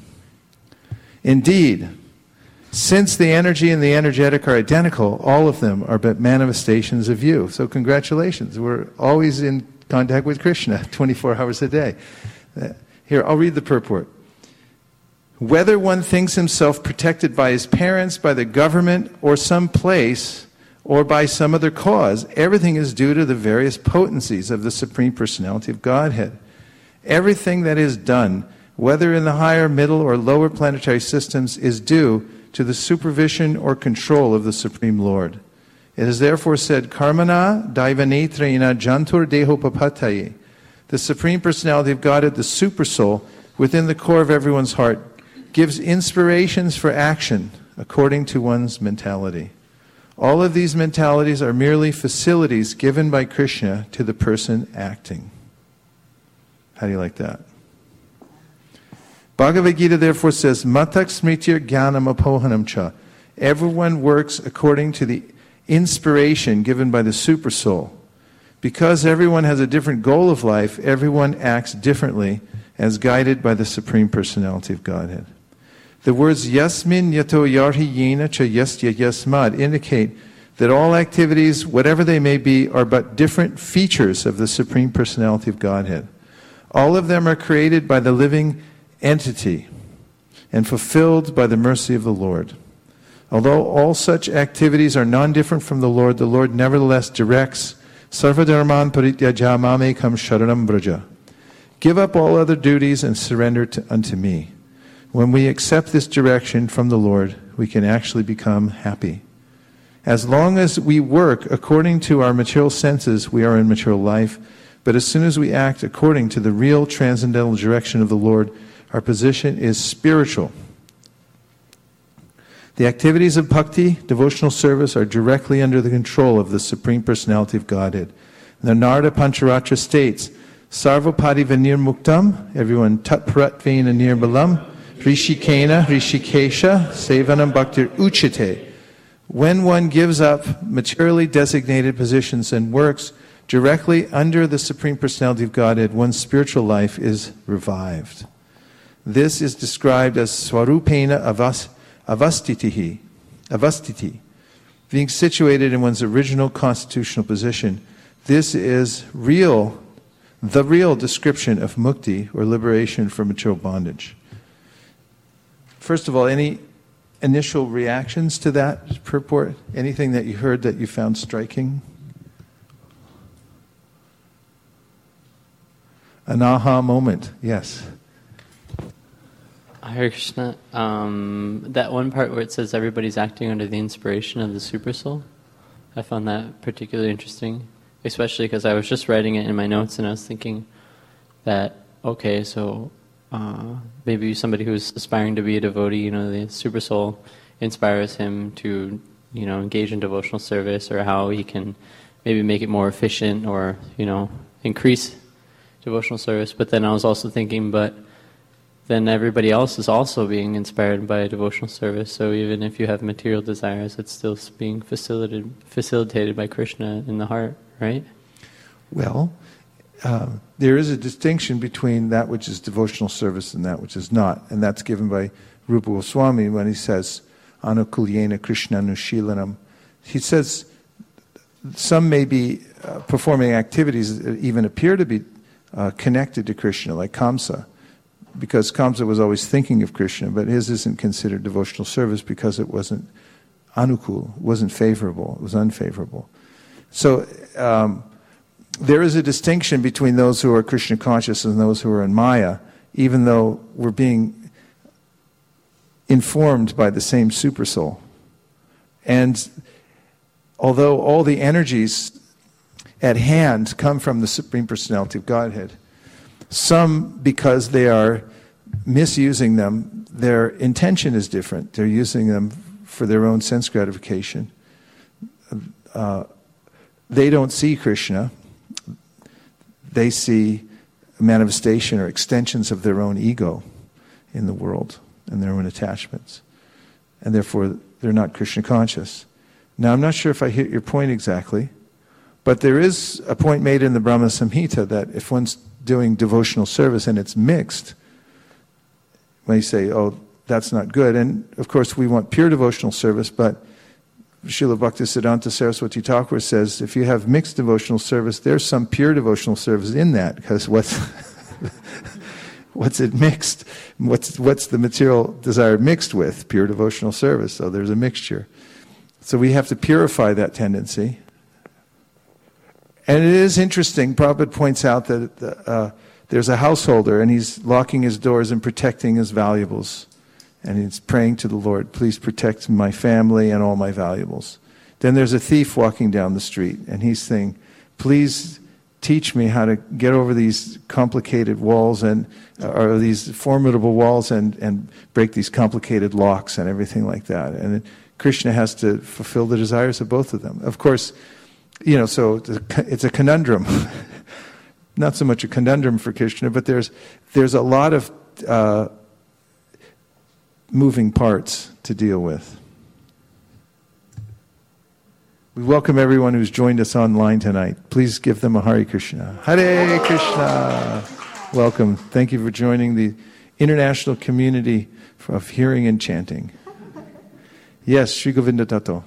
Indeed, since the energy and the energetic are identical, all of them are but manifestations of you. So congratulations. We're always in contact with Krishna twenty-four hours a day. Here, I'll read the purport. Whether one thinks himself protected by his parents, by the government, or some place, or by some other cause, everything is due to the various potencies of the Supreme Personality of Godhead. Everything that is done, whether in the higher, middle, or lower planetary systems, is due to the supervision or control of the Supreme Lord. It is therefore said, Karmana Daivanetrena Jantur Deho Papataye. The Supreme Personality of Godhead, the Supersoul, within the core of everyone's heart, gives inspirations for action according to one's mentality. All of these mentalities are merely facilities given by Krishna to the person acting. How do you like that? Bhagavad Gita therefore says, Matak smritir jnanam apohanam cha. Everyone works according to the inspiration given by the Super Soul. Because everyone has a different goal of life, everyone acts differently as guided by the Supreme Personality of Godhead. The words yasmin yato yarhi yena cha yasya yasmad indicate that all activities, whatever they may be, are but different features of the Supreme Personality of Godhead. All of them are created by the living entity and fulfilled by the mercy of the Lord. Although all such activities are non-different from the Lord, the Lord nevertheless directs Sarvadharman parityaja mamekam sharanam vraja. Give up all other duties and surrender to, unto me. When we accept this direction from the Lord, we can actually become happy. As long as we work according to our material senses, we are in material life. But as soon as we act according to the real transcendental direction of the Lord, our position is spiritual. The activities of bhakti, devotional service, are directly under the control of the Supreme Personality of Godhead. The Narada Pancharatra states, Sarvapadi Vanir Muktam, everyone Tatpratvena Nirbalam, Rishikena, Rishikesha, Sevanam Bhaktir Uchite. When one gives up materially designated positions and works directly under the Supreme Personality of Godhead, one's spiritual life is revived. This is described as Swarupena avas, avastitihi, avastiti, being situated in one's original constitutional position. This is real, the real description of mukti, or liberation from material bondage. First of all, any initial reactions to that purport? Anything that you heard that you found striking? An aha moment, yes. Hare Krishna. Um, that one part where it says everybody's acting under the inspiration of the Super Soul, I found that particularly interesting, especially because I was just writing it in my notes and I was thinking that, okay, so uh, maybe somebody who's aspiring to be a devotee, you know, the Super Soul inspires him to, you know, engage in devotional service, or how he can maybe make it more efficient, or, you know, increase devotional service. But then I was also thinking, but then everybody else is also being inspired by devotional service. So even if you have material desires, it's still being facilitated facilitated by Krishna in the heart, right? Well, uh, there is a distinction between that which is devotional service and that which is not. And that's given by Rupa Goswami when he says, Anukulyena Krishna Nushilanam. He says some may be uh, performing activities that even appear to be uh, connected to Krishna, like Kamsa. Because Kamsa was always thinking of Krishna, but his isn't considered devotional service because it wasn't anukul, it wasn't favorable, it was unfavorable. So um, there is a distinction between those who are Krishna conscious and those who are in Maya, even though we're being informed by the same Super Soul. And although all the energies at hand come from the Supreme Personality of Godhead, some, because they are misusing them, their intention is different. They're using them for their own sense gratification. Uh, they don't see Krishna. They see a manifestation or extensions of their own ego in the world and their own attachments. And therefore, they're not Krishna conscious. Now, I'm not sure if I hit your point exactly, but there is a point made in the Brahma Samhita that if one's doing devotional service and it's mixed, when you say, oh, that's not good. And of course we want pure devotional service, but Srila Bhaktisiddhanta Saraswati Thakur says if you have mixed devotional service, there's some pure devotional service in that, because what's what's it mixed? What's what's the material desire mixed with? Pure devotional service. So there's a mixture. So we have to purify that tendency. And it is interesting, Prabhupada points out that uh, there's a householder and he's locking his doors and protecting his valuables. And he's praying to the Lord, please protect my family and all my valuables. Then there's a thief walking down the street and he's saying, please teach me how to get over these complicated walls and or these formidable walls and, and break these complicated locks and everything like that. And Krishna has to fulfill the desires of both of them. Of course, you know, so it's a conundrum. not so much a conundrum for Krishna, but there's there's a lot of uh, moving parts to deal with. We welcome everyone who's joined us online tonight. Please give them a Hare Krishna. Hare Krishna. Welcome. Thank you for joining the international community of hearing and chanting. Yes, Sri Govinda Tato.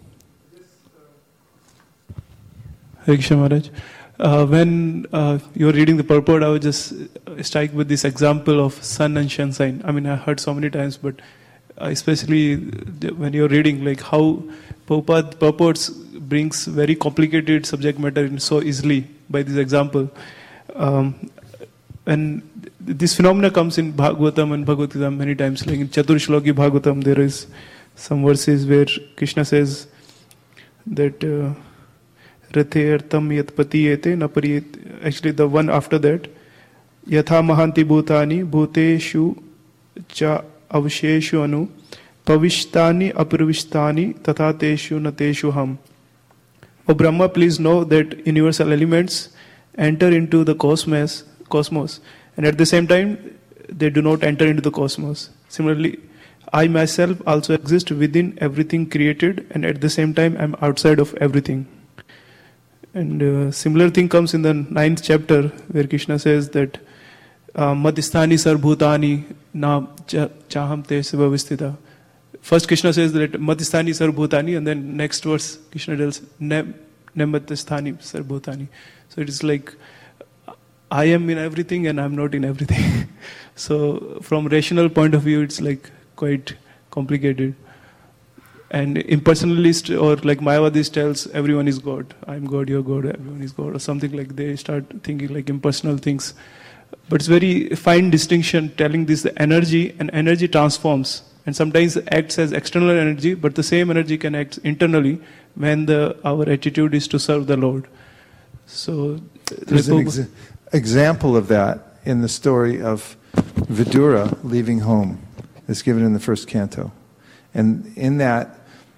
Hare Krishna Maharaj. Uh, when uh, you were reading the purport, I was just struck with this example of sun and sunshine. I mean, I heard so many times, but especially when you're reading, like how Prabhupada purports brings very complicated subject matter in so easily by this example. Um, and this phenomena comes in Bhagavatam and Bhagavad Gita many times. Like in Chaturshloki Bhagavatam, there is some verses where Krishna says that uh, Rathe artam yat patiyete na pariyete. Actually, the one after that, Yatha mahanti bhutani bhuteshu cha avsheshu anu pavishtani apurvishtani tatha teshu nateshu ham. O Brahma, please know that universal elements enter into the cosmos, cosmos, and at the same time, they do not enter into the cosmos. Similarly, I myself also exist within everything created, and at the same time, I am outside of everything. And uh, similar thing comes in the ninth chapter, where Krishna says that Madhisthani sarbhutani na chaham te svavistita. First Krishna says that Madhisthani sarbhutani, and then next verse Krishna tells ne Madhisthani sarbhutani. So it is like I am in everything and I am not in everything. So from rational point of view, it's like quite complicated. And impersonalist or like Mayavadist tells everyone is God. I'm God, you're God, everyone is God, or something like they start thinking like impersonal things. But it's very fine distinction telling this the energy, and energy transforms. And sometimes it acts as external energy, but the same energy can act internally when the our attitude is to serve the Lord. So there's an ex- example of that in the story of Vidura leaving home. It's given in the first canto. And in that,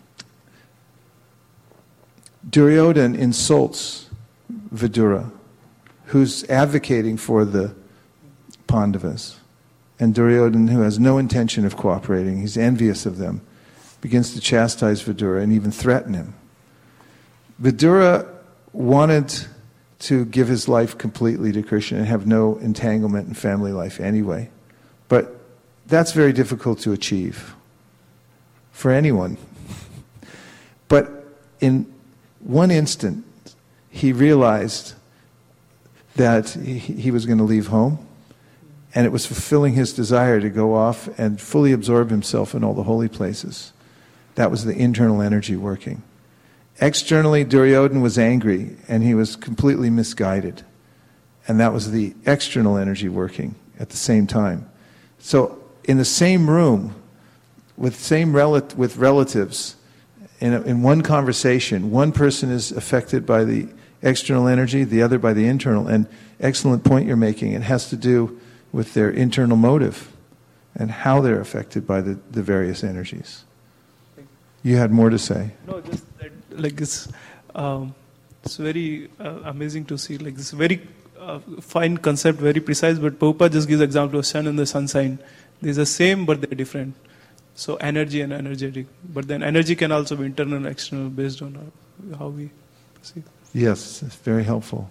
Duryodhana insults Vidura, who's advocating for the Pandavas. And Duryodhana, who has no intention of cooperating, he's envious of them, begins to chastise Vidura and even threaten him. Vidura wanted to give his life completely to Krishna and have no entanglement in family life anyway. But that's very difficult to achieve for anyone. But in one instant, he realized that he, he was going to leave home, and it was fulfilling his desire to go off and fully absorb himself in all the holy places. That was the internal energy working. Externally, Duryodhana was angry, and he was completely misguided. And that was the external energy working at the same time. So, in the same room, with same rel- with relatives, in, a, in one conversation, one person is affected by the external energy, the other by the internal. And excellent point you're making. It has to do with their internal motive and how they're affected by the, the various energies. You had more to say. No, just that, like this, um, it's very uh, amazing to see. Like this very uh, fine concept, very precise. But Prabhupada just gives example of sun and the sunshine. They're the same, but they're different. So energy and energetic. But then energy can also be internal and external based on how, how we perceive. Yes, it's very helpful.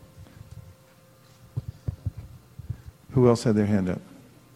Who else had their hand up?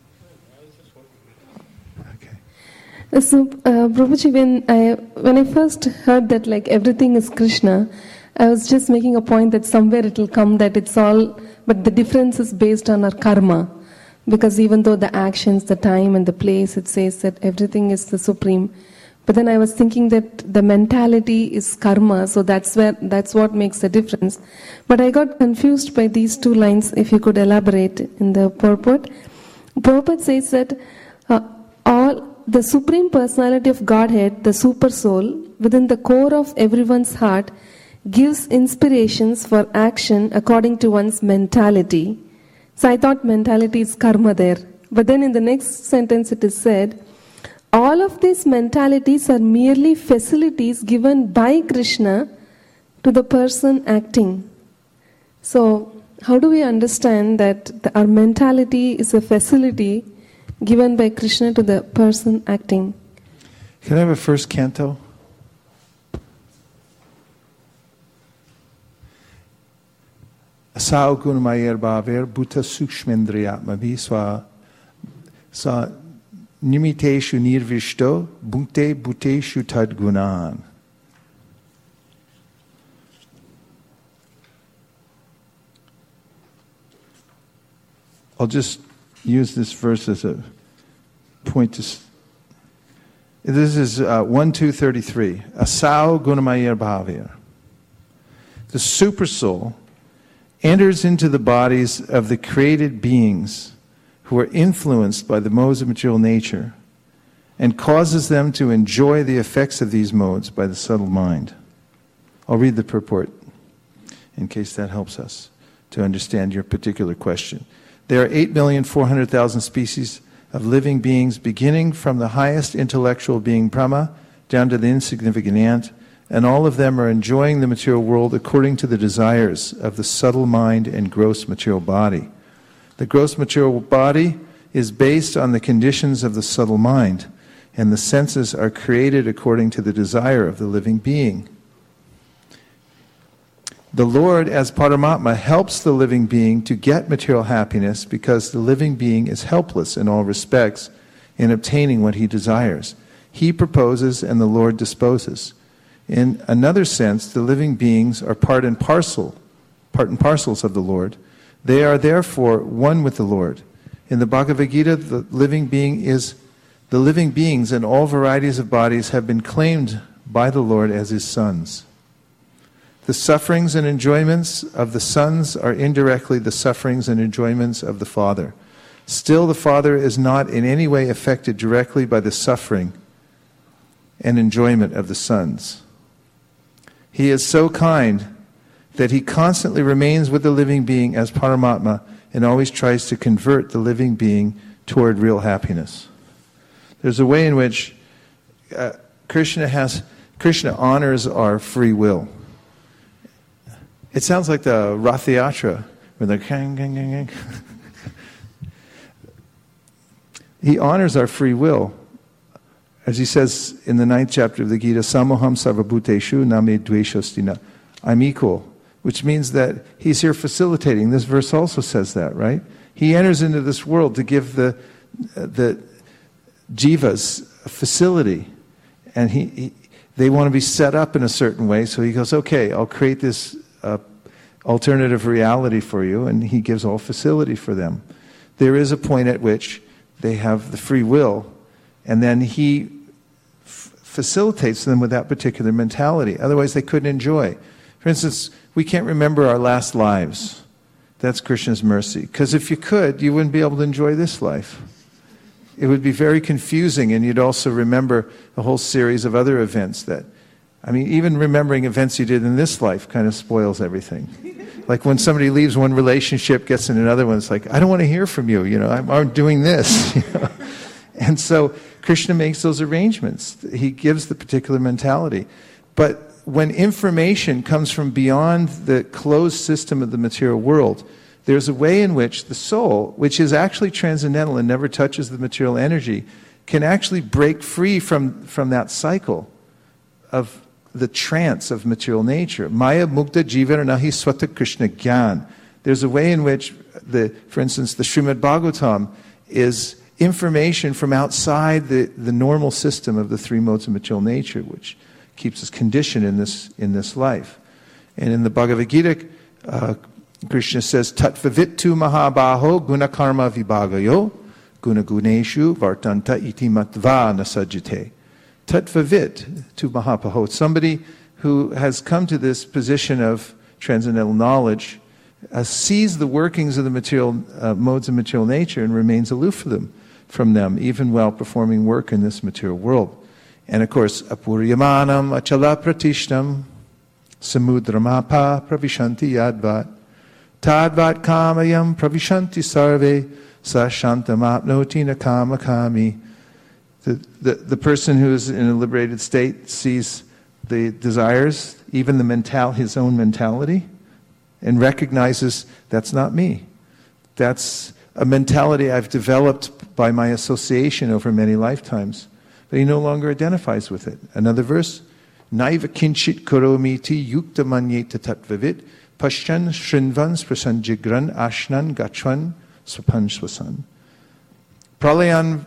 Okay. So, uh, Prabhuji, when I, when I first heard that like everything is Krishna, I was just making a point that somewhere it will come that it's all, but the difference is based on our karma. Because even though the actions, the time and the place, it says that everything is the supreme. But then I was thinking that the mentality is karma, so that's where that's what makes the difference. But I got confused by these two lines, if you could elaborate in the purport. Purport says that uh, all the Supreme Personality of Godhead, the Super Soul, within the core of everyone's heart, gives inspirations for action according to one's mentality. So I thought mentality is karma there. But then in the next sentence it is said, all of these mentalities are merely facilities given by Krishna to the person acting. So how do we understand that the, our mentality is a facility given by Krishna to the person acting? Can I have a first canto? Asao gunamayer bhaver bhuta sukshmendriyatmavi swa sa nimiteshu nirvishto bhukte bhuteshu tad gunan. I'll just use this verse as a point to. This is uh, one two thirty-three. Asao gunamayer bhavir. The supersoul enters into the bodies of the created beings who are influenced by the modes of material nature and causes them to enjoy the effects of these modes by the subtle mind. I'll read the purport in case that helps us to understand your particular question. There are eight million four hundred thousand species of living beings, beginning from the highest intellectual being Brahma down to the insignificant ant, and all of them are enjoying the material world according to the desires of the subtle mind and gross material body. The gross material body is based on the conditions of the subtle mind, and the senses are created according to the desire of the living being. The Lord, as Paramatma, helps the living being to get material happiness because the living being is helpless in all respects in obtaining what he desires. He proposes and the Lord disposes. In another sense, the living beings are part and parcel, part and parcels of the Lord. They are therefore one with the Lord. In the Bhagavad Gita, the living being is the living beings in all varieties of bodies have been claimed by the Lord as his sons. The sufferings and enjoyments of the sons are indirectly the sufferings and enjoyments of the Father. Still, the Father is not in any way affected directly by the suffering and enjoyment of the sons. He is so kind that he constantly remains with the living being as Paramatma and always tries to convert the living being toward real happiness. There's a way in which uh, Krishna has Krishna honors our free will. It sounds like the Rath Yatra, where they're gang, gang, gang, gang. He honors our free will. As he says in the ninth chapter of the Gita, Samoham sarvabhuteshu name dveshastina. I'm equal, which means that he's here facilitating. This verse also says that, right? He enters into this world to give the, the jivas a facility. And he, he they want to be set up in a certain way, so he goes, okay, I'll create this uh, alternative reality for you, and he gives all facility for them. There is a point at which they have the free will, and then he f- facilitates them with that particular mentality. Otherwise, they couldn't enjoy. For instance, we can't remember our last lives. That's Krishna's mercy. Because if you could, you wouldn't be able to enjoy this life. It would be very confusing, and you'd also remember a whole series of other events that, I mean, even remembering events you did in this life kind of spoils everything. Like when somebody leaves one relationship, gets in another one, it's like, I don't want to hear from you, you know, I'm, I'm doing this. You know? And so Krishna makes those arrangements. He gives the particular mentality. But when information comes from beyond the closed system of the material world, there's a way in which the soul, which is actually transcendental and never touches the material energy, can actually break free from, from that cycle of the trance of material nature. Maya mukta jivana nahi swata Krishna gyan. There's a way in which, the, for instance, the Srimad Bhagavatam is information from outside the, the normal system of the three modes of material nature, which keeps us conditioned in this, in this life. And in the Bhagavad Gita, uh, Krishna says, Tatvavittu mahabaho gunakarma vibhagayo gunaguneshu vartanta iti matva nasajite. Tatvavit to mahabaho. Somebody who has come to this position of transcendental knowledge uh, sees the workings of the material uh, modes of material nature and remains aloof from them, from them, even while performing work in this material world. And of course, apuryamanam achala pratishnam samudramapa pravishanti yadvat tadvat kamayam pravishanti sarve sa shantamapnoti nakama kami. The, the, the person who is in a liberated state sees the desires, even the mental, his own mentality, and recognizes that's not me. That's a mentality I've developed by my association over many lifetimes. But he no longer identifies with it. Another verse, Naiva kinchit koromiti yukta manyeta tatvavit pashchan shrinvan prasanjigran ashnan gachwan swapan swasan. Pralayan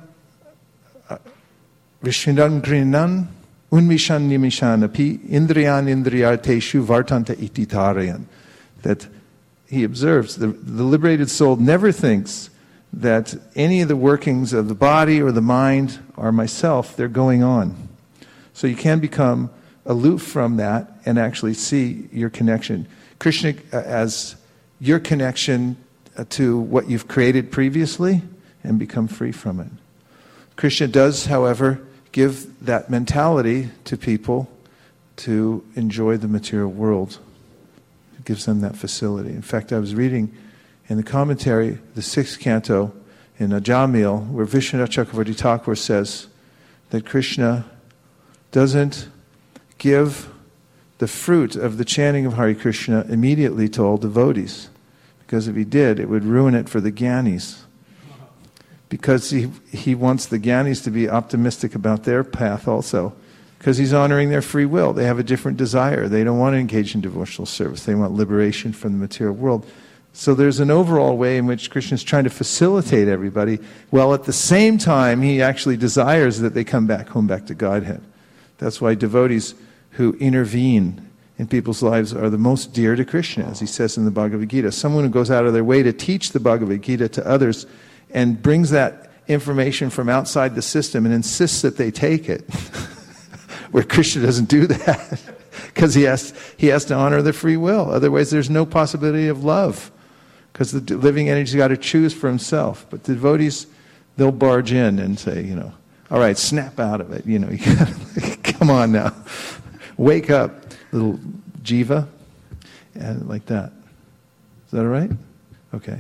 Vishnidan grinan unmishan nimishan api indriyan indriyarteshu vartanta ititarayan. That he observes the, the liberated soul never thinks that any of the workings of the body or the mind are myself. They're going on. So you can become aloof from that and actually see your connection. Krishna as your connection to what you've created previously and become free from it. Krishna does, however, give that mentality to people to enjoy the material world. It gives them that facility. In fact, I was reading in the commentary, the sixth canto in Ajamil, where Vishwanath Chakravarti Thakur says that Krishna doesn't give the fruit of the chanting of Hare Krishna immediately to all devotees. Because if he did, it would ruin it for the Gyanis. Because he, he wants the Gyanis to be optimistic about their path also. Because he's honoring their free will. They have a different desire. They don't want to engage in devotional service. They want liberation from the material world. So there's an overall way in which Krishna is trying to facilitate everybody, while at the same time he actually desires that they come back home, back to Godhead. That's why devotees who intervene in people's lives are the most dear to Krishna, as he says in the Bhagavad Gita. Someone who goes out of their way to teach the Bhagavad Gita to others and brings that information from outside the system and insists that they take it, where Krishna doesn't do that, because he has, he has to honor the free will. Otherwise there's no possibility of love, because the living energy's got to choose for himself. But the devotees, they'll barge in and say, you know, all right, snap out of it. You know, you gotta, come on now. Wake up, little jiva. And like that. Is that all right? Okay.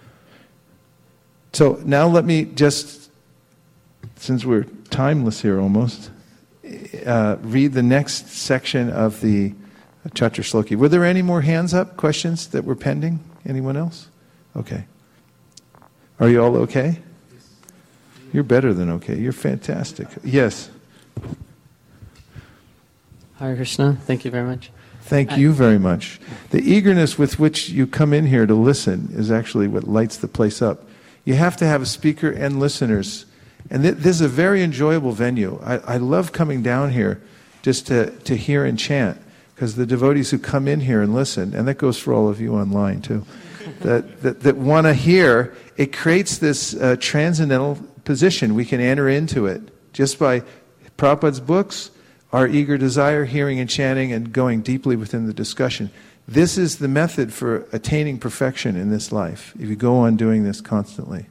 So now let me just, since we're timeless here almost, uh, read the next section of the Chatra Shloki. Were there any more hands up, questions that were pending? Anyone else? Okay. Are you all okay? You're better than okay. You're fantastic. Yes. Hare Krishna. Thank you very much. Thank you very much. The eagerness with which you come in here to listen is actually what lights the place up. You have to have a speaker and listeners. And th- this is a very enjoyable venue. I, I love coming down here just to, to hear and chant, because the devotees who come in here and listen, and that goes for all of you online too, that, that, that want to hear, it creates this uh, transcendental position. We can enter into it just by Prabhupada's books, our eager desire, hearing and chanting, and going deeply within the discussion. This is the method for attaining perfection in this life, if you go on doing this constantly.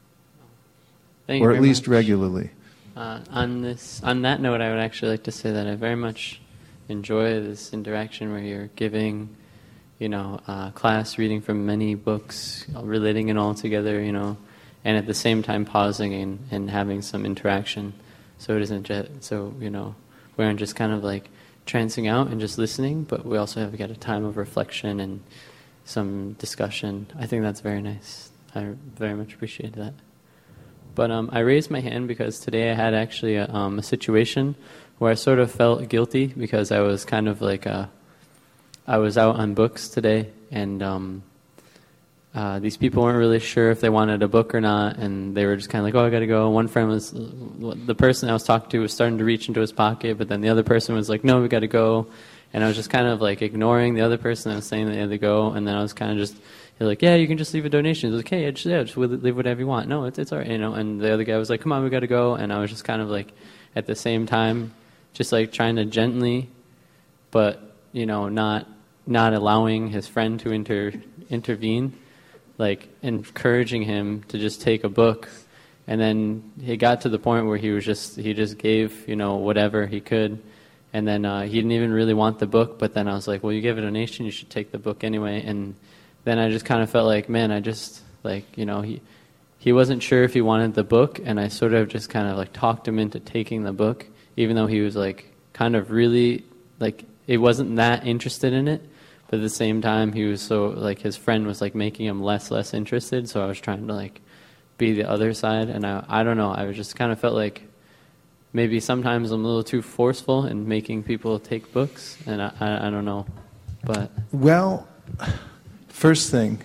Thank or you at least much. regularly. Uh, on this, on that note, I would actually like to say that I very much enjoy this interaction where you're giving, you know, uh, class, reading from many books, relating it all together, you know, and at the same time pausing and, and having some interaction. So it isn't just, so, you know, we aren't just kind of like trancing out and just listening, but we also have to get a time of reflection and some discussion. I think that's very nice. I very much appreciate that. But um, I raised my hand because today I had actually a, um, a situation where I sort of felt guilty because I was kind of like, a, I was out on books today, and um, uh, these people weren't really sure if they wanted a book or not, and they were just kind of like, oh, I got to go. One friend was, the person I was talking to was starting to reach into his pocket, but then the other person was like, no, we got to go. And I was just kind of like ignoring the other person that was saying that they had to go, and then I was kind of just, they're like, yeah, you can just leave a donation. I was like, hey, just, yeah, just leave whatever you want. No, it's, it's all right, you know. And the other guy was like, come on, we got to go. And I was just kind of like, at the same time, just like trying to gently, but, you know, not not allowing his friend to inter, intervene, like encouraging him to just take a book. And then he got to the point where he was just, he just gave, you know, whatever he could. And then uh, he didn't even really want the book, but then I was like, well, you gave a donation, you should take the book anyway. And then I just kind of felt like, man, I just, like, you know, he he wasn't sure if he wanted the book, and I sort of just kind of, like, talked him into taking the book, even though he was, like, kind of really, like, he wasn't that interested in it. but at the same time, he was so, like, his friend was, like, making him less, less interested, so I was trying to, like, be the other side, and I, I don't know, I just kind of felt like maybe sometimes I'm a little too forceful in making people take books, and I, I, I don't know, but... Well, first thing,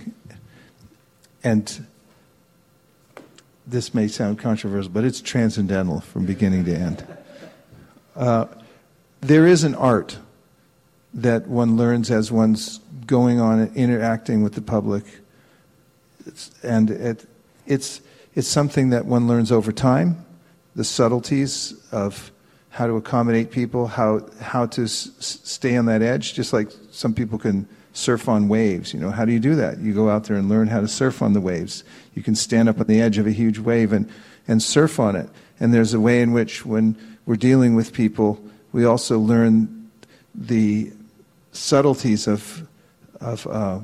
and this may sound controversial, but it's transcendental from beginning to end. Uh, there is an art that one learns as one's going on and interacting with the public, it's, and it, it's it's something that one learns over time, the subtleties of how to accommodate people, how how to s- stay on that edge, just like some people can surf on waves. You know, how do you do that? You go out there and learn how to surf on the waves. You can stand up on the edge of a huge wave and, and surf on it. And there's a way in which when we're dealing with people, we also learn the subtleties of of uh,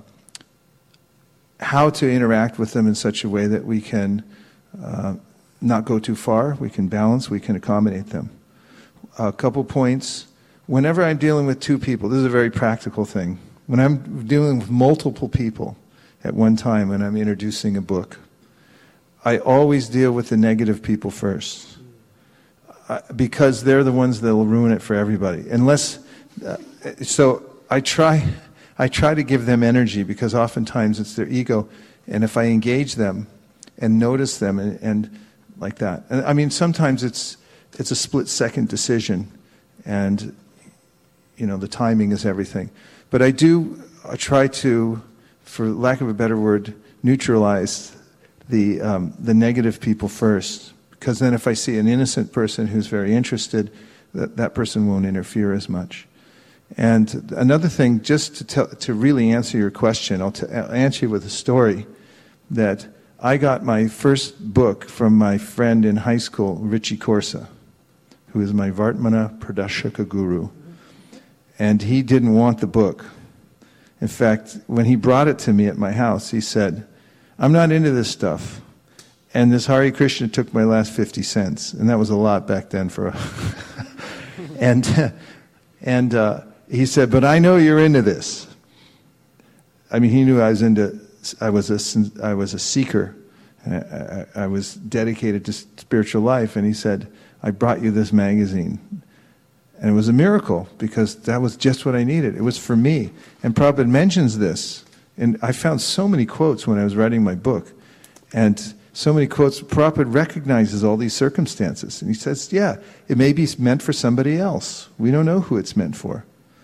how to interact with them in such a way that we can uh, not go too far, we can balance, we can accommodate them. A couple points. Whenever I'm dealing with two people, this is a very practical thing. When I'm dealing with multiple people at one time and I'm introducing a book, I always deal with the negative people first, uh, because they're the ones that will ruin it for everybody. Unless, uh, so I try, I try to give them energy, because oftentimes it's their ego, and if I engage them and notice them and, and like that, and I mean sometimes it's it's a split-second decision, and you know the timing is everything. But I do I try to, for lack of a better word, neutralize the um, the negative people first, because then if I see an innocent person who's very interested, that, that person won't interfere as much. And another thing, just to tell, to really answer your question, I'll, t- I'll answer you with a story that I got my first book from my friend in high school, Richie Corsa, who is my Vartmana Pradashaka guru. And he didn't want the book. In fact, when he brought it to me at my house, he said, I'm not into this stuff. And this Hare Krishna took my last fifty cents. And that was a lot back then for a... and and uh, he said, but I know you're into this. I mean, he knew I was into... I was a, I was a seeker. I, I, I was dedicated to spiritual life. And he said, I brought you this magazine. And it was a miracle, because that was just what I needed. It was for me. And Prabhupada mentions this. And I found so many quotes when I was writing my book. And so many quotes. Prabhupada recognizes all these circumstances. And he says, yeah, it may be meant for somebody else. We don't know who it's meant for.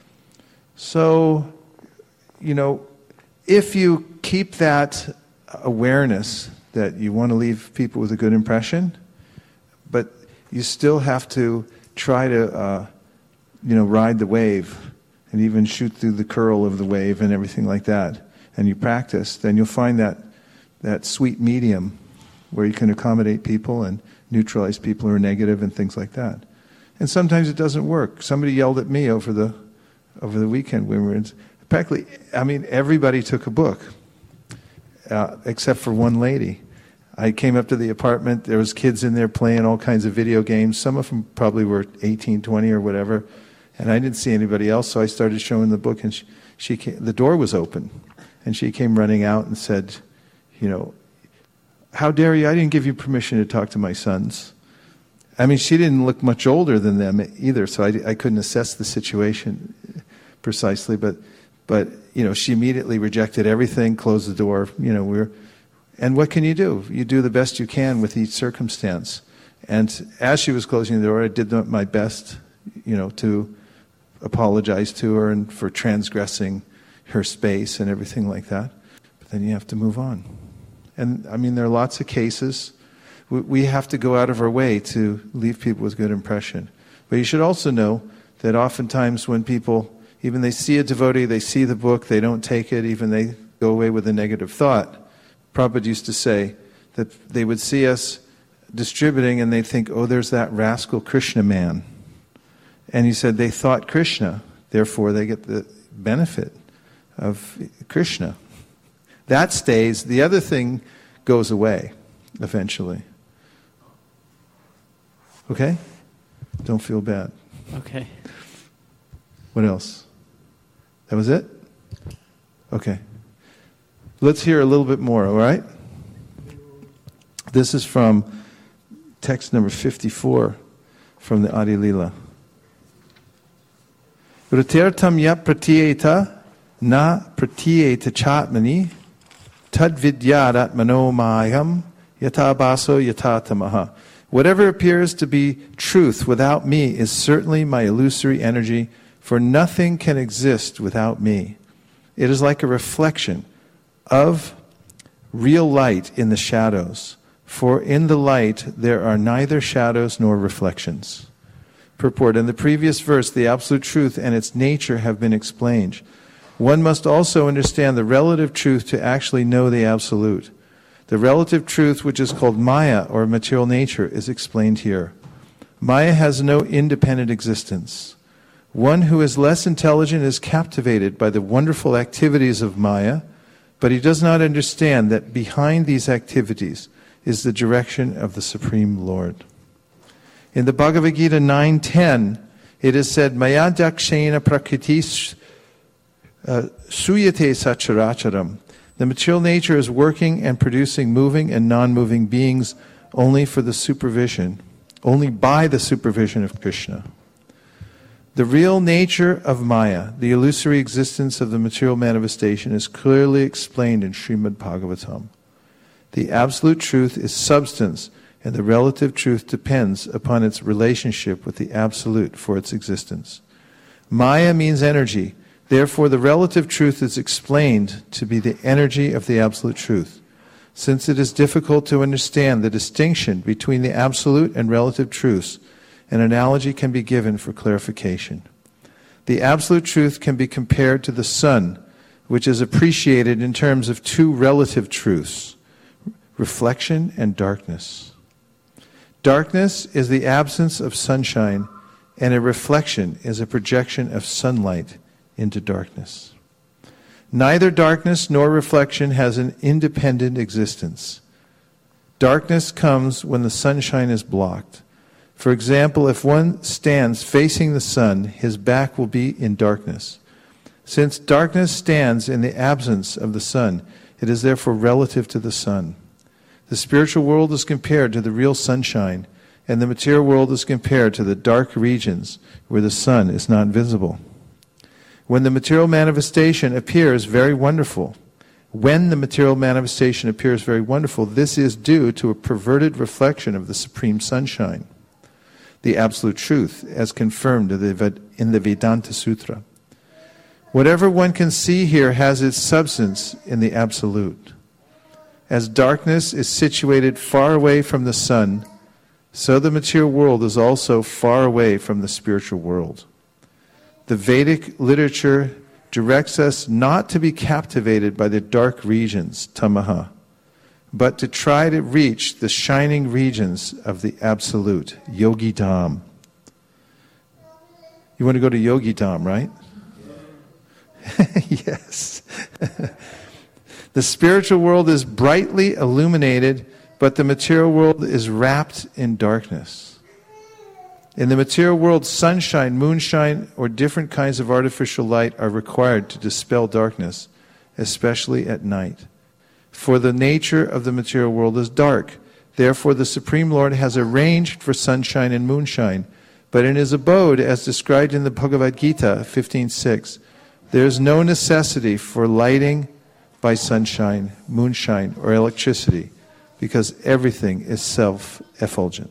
So, you know, if you keep that awareness that you want to leave people with a good impression, but you still have to try to, uh, you know, ride the wave and even shoot through the curl of the wave and everything like that, and you practice, then you'll find that that sweet medium where you can accommodate people and neutralize people who are negative and things like that. And sometimes it doesn't work. Somebody yelled at me over the over the weekend when we were in, practically, I mean, everybody took a book, uh, except for one lady. I came up to the apartment, there was kids in there playing all kinds of video games. Some of them probably were eighteen, twenty or whatever, and I didn't see anybody else, so I started showing the book, and she, she came, the door was open, and she came running out and said, you know, how dare you, I didn't give you permission to talk to my sons. I mean, she didn't look much older than them either, so I, I couldn't assess the situation precisely, but, but, you know, she immediately rejected everything, closed the door, you know, we were, and what can you do? You do the best you can with each circumstance. And as she was closing the door, I did my best, you know, to apologize to her and for transgressing her space and everything like that. But then you have to move on. And, I mean, there are lots of cases. We, we have to go out of our way to leave people with good impression. But you should also know that oftentimes when people, even they see a devotee, they see the book, they don't take it, even they go away with a negative thought. Prabhupada used to say that they would see us distributing and they'd think, oh, there's that rascal Krishna man. And he said they thought Krishna, therefore they get the benefit of Krishna. That stays. The other thing goes away eventually. Okay? Don't feel bad. Okay. What else? That was it? Okay. Let's hear a little bit more, all right? This is from text number fifty-four from the Adi Lila. Rutirtam yat pratyeta na pratyeta chatmani tad vidyadat manomayam yata baso yata tamaha. Whatever appears to be truth without me is certainly my illusory energy, for nothing can exist without me. It is like a reflection of real light in the shadows, for in the light there are neither shadows nor reflections. Purport. In the previous verse, the absolute truth and its nature have been explained. One must also understand the relative truth to actually know the absolute. The relative truth, which is called Maya, or material nature, is explained here. Maya has no independent existence. One who is less intelligent is captivated by the wonderful activities of Maya, but he does not understand that behind these activities is the direction of the Supreme Lord. In the Bhagavad Gita nine ten, it is said, Maya dakshena prakritis suyate sacharacharam. The material nature is working and producing moving and non-moving beings only for the supervision, only by the supervision of Krishna. The real nature of Maya, the illusory existence of the material manifestation, is clearly explained in Srimad Bhagavatam. The absolute truth is substance, and the relative truth depends upon its relationship with the absolute for its existence. Maya means energy. Therefore, the relative truth is explained to be the energy of the absolute truth. Since it is difficult to understand the distinction between the absolute and relative truths, an analogy can be given for clarification. The absolute truth can be compared to the sun, which is appreciated in terms of two relative truths, reflection and darkness. Darkness is the absence of sunshine, and a reflection is a projection of sunlight into darkness. Neither darkness nor reflection has an independent existence. Darkness comes when the sunshine is blocked. For example, if one stands facing the sun, his back will be in darkness. Since darkness stands in the absence of the sun, it is therefore relative to the sun. The spiritual world is compared to the real sunshine, and the material world is compared to the dark regions where the sun is not visible. When the material manifestation appears very wonderful, when the material manifestation appears very wonderful, this is due to a perverted reflection of the supreme sunshine, the absolute truth, as confirmed in the Vedanta Sutra. Whatever one can see here has its substance in the absolute. As darkness is situated far away from the sun, so the material world is also far away from the spiritual world. The Vedic literature directs us not to be captivated by the dark regions, tamaha, but to try to reach the shining regions of the absolute, Yogi Dham. You want to go to Yogi Dham, right? Yes. The spiritual world is brightly illuminated, but the material world is wrapped in darkness. In the material world, sunshine, moonshine, or different kinds of artificial light are required to dispel darkness, especially at night. For the nature of the material world is dark. Therefore, the Supreme Lord has arranged for sunshine and moonshine. But in his abode, as described in the Bhagavad Gita fifteen six, there is no necessity for lighting by sunshine, moonshine, or electricity, because everything is self-effulgent.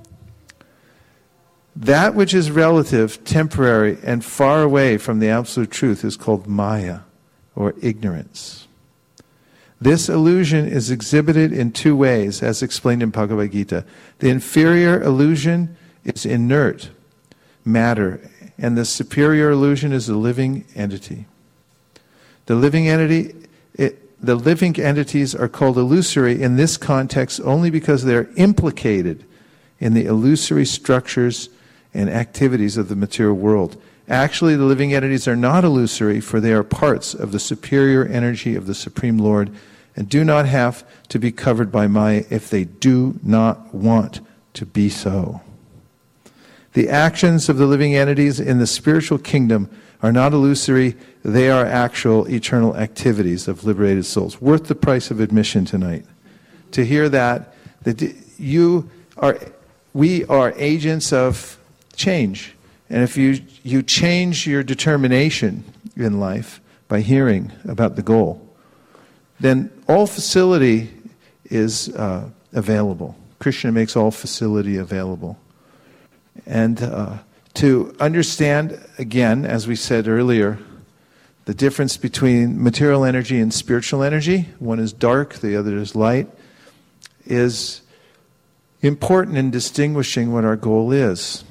That which is relative, temporary, and far away from the absolute truth is called Maya, or ignorance. This illusion is exhibited in two ways, as explained in Bhagavad Gita. The inferior illusion is inert matter, and the superior illusion is the living entity. The living entity, it, the living entities are called illusory in this context only because they are implicated in the illusory structures and activities of the material world. Actually, the living entities are not illusory, for they are parts of the superior energy of the Supreme Lord and do not have to be covered by Maya if they do not want to be so. The actions of the living entities in the spiritual kingdom are not illusory, they are actual eternal activities of liberated souls. Worth the price of admission tonight. To hear that, that you are, we are agents of change. And if you, you change your determination in life by hearing about the goal, then all facility is uh, available. Krishna makes all facility available. And uh, to understand, again, as we said earlier, the difference between material energy and spiritual energy, one is dark, the other is light, is important in distinguishing what our goal is.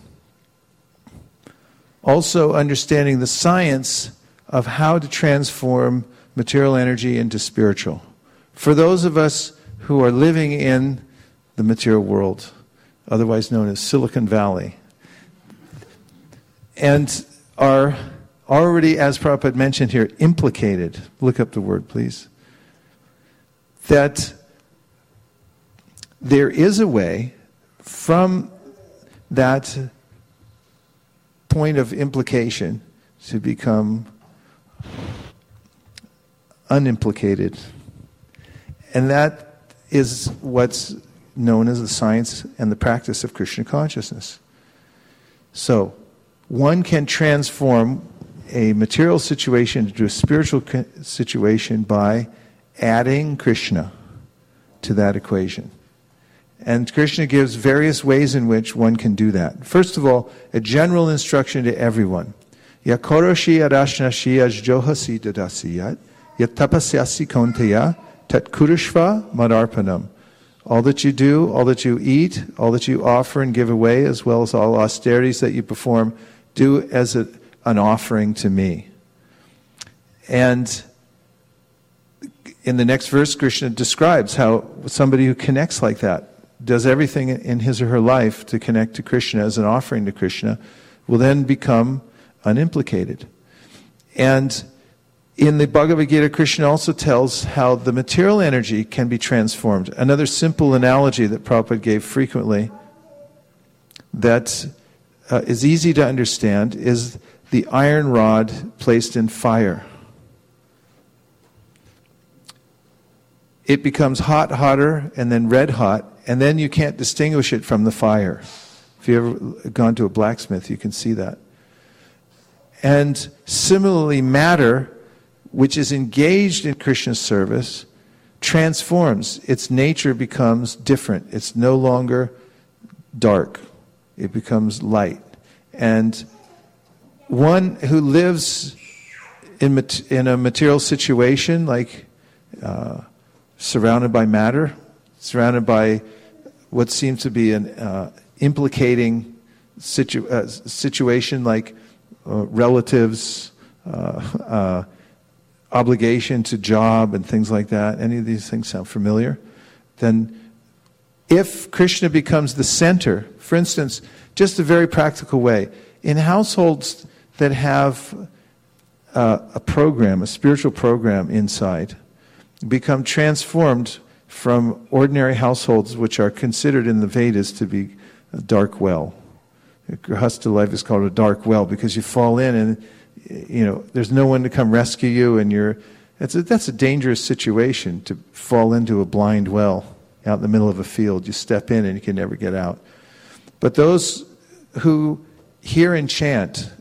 Also understanding the science of how to transform material energy into spiritual. For those of us who are living in the material world, otherwise known as Silicon Valley, and are already, as Prabhupada mentioned here, implicated, look up the word please, that there is a way from that point of implication to become unimplicated. And that is what's known as the science and the practice of Krishna consciousness. So, one can transform a material situation into a spiritual situation by adding Krishna to that equation. And Krishna gives various ways in which one can do that. First of all, a general instruction to everyone. Yakoroshi adashnashi ajjohasi dadasiyat yatapasyasi konteya tatkurushva madarpanam. All that you do, all that you eat, all that you offer and give away, as well as all austerities that you perform, do as a, an offering to me. And in the next verse, Krishna describes how somebody who connects like that, does everything in his or her life to connect to Krishna as an offering to Krishna, will then become unimplicated. And in the Bhagavad Gita, Krishna also tells how the material energy can be transformed. Another simple analogy that Prabhupada gave frequently that uh, is easy to understand is the iron rod placed in fire. It becomes hot, hotter, and then red hot, and then you can't distinguish it from the fire. If you've ever gone to a blacksmith, you can see that. And similarly, matter, which is engaged in Krishna's service, transforms. Its nature becomes different. It's no longer dark. It becomes light. And one who lives in, in a material situation, like uh, surrounded by matter, surrounded by what seems to be an uh, implicating situ- uh, situation like uh, relatives, uh, uh, obligation to job and things like that, any of these things sound familiar, then if Krishna becomes the center, for instance, just a very practical way, in households that have uh, a program, a spiritual program inside, become transformed from ordinary households which are considered in the Vedas to be a dark well. Grihastha life is called a dark well because you fall in and you know there's no one to come rescue you, and you're that's a, that's a dangerous situation to fall into a blind well out in the middle of a field. You step in and you can never get out. But those who hear and chant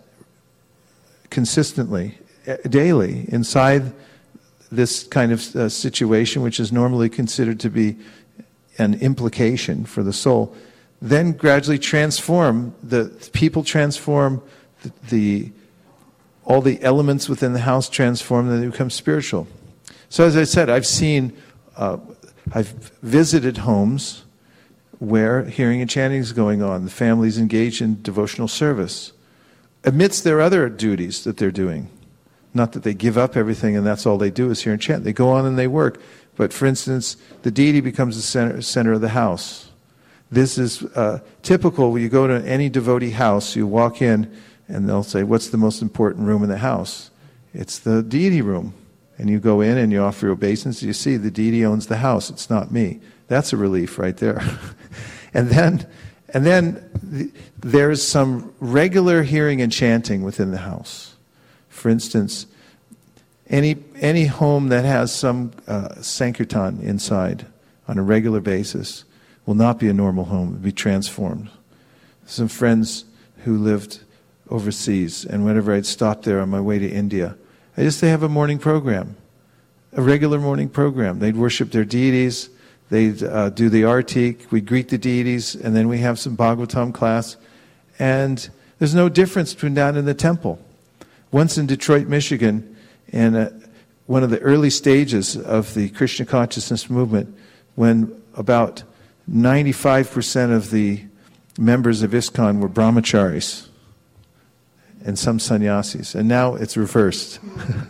consistently, daily, inside this kind of uh, situation, which is normally considered to be an implication for the soul, then gradually transform, the people transform, the, the all the elements within the house transform, and they become spiritual. So as I said, I've seen, uh, I've visited homes where hearing and chanting is going on. The family's engaged in devotional service amidst their other duties that they're doing. Not that they give up everything and that's all they do is hear and chant. They go on and they work. But for instance, the deity becomes the center, center of the house. This is uh, typical. When you go to any devotee house, you walk in and they'll say, what's the most important room in the house? It's the deity room. And you go in and you offer your obeisance. You see, the deity owns the house. It's not me. That's a relief right there. and then, and then th- there's some regular hearing and chanting within the house. For instance, any any home that has some uh, Sankirtan inside on a regular basis will not be a normal home. It will be transformed. Some friends who lived overseas, and whenever I'd stop there on my way to India, I just they have a morning program, a regular morning program. They'd worship their deities, they'd uh, do the artik, we'd greet the deities, and then we have some Bhagavatam class. And there's no difference between that and the temple. Once in Detroit, Michigan, in a, one of the early stages of the Krishna consciousness movement, when about ninety-five percent of the members of ISKCON were brahmacharis and some sannyasis, and now it's reversed.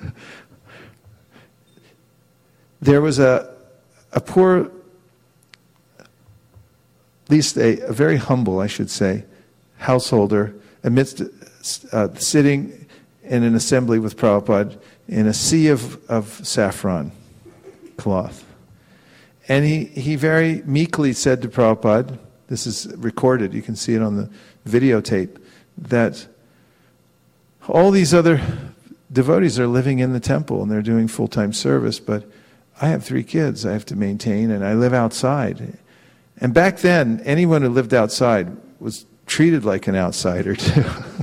There was a a poor, at least a, a very humble, I should say, householder amidst uh, sitting in an assembly with Prabhupada in a sea of, of saffron cloth. And he, he very meekly said to Prabhupada, this is recorded, you can see it on the videotape, that all these other devotees are living in the temple and they're doing full-time service, but I have three kids I have to maintain and I live outside. And back then, anyone who lived outside was treated like an outsider too.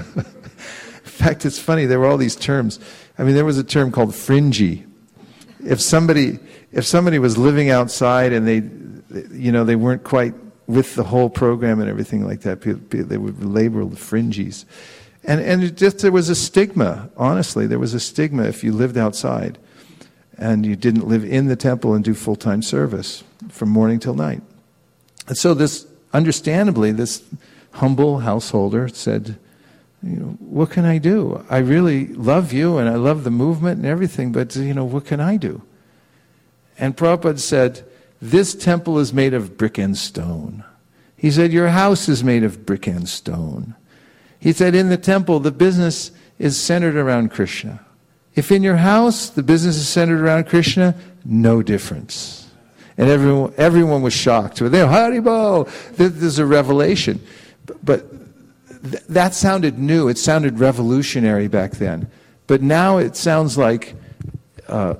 In fact, it's funny, there were all these terms. I mean, there was a term called fringy. If somebody, if somebody was living outside and they, you know, they weren't quite with the whole program and everything like that, they would label the fringies. And and it just there was a stigma, honestly, there was a stigma if you lived outside and you didn't live in the temple and do full-time service from morning till night. And so this, understandably, this humble householder said, you know, what can I do? I really love you and I love the movement and everything, but, you know, what can I do? And Prabhupada said, this temple is made of brick and stone. He said, your house is made of brick and stone. He said, in the temple, the business is centered around Krishna. If in your house, the business is centered around Krishna, no difference. And everyone, everyone was shocked. They Haribo! There's a revelation. But th- that sounded new. It sounded revolutionary back then. But now it sounds like uh,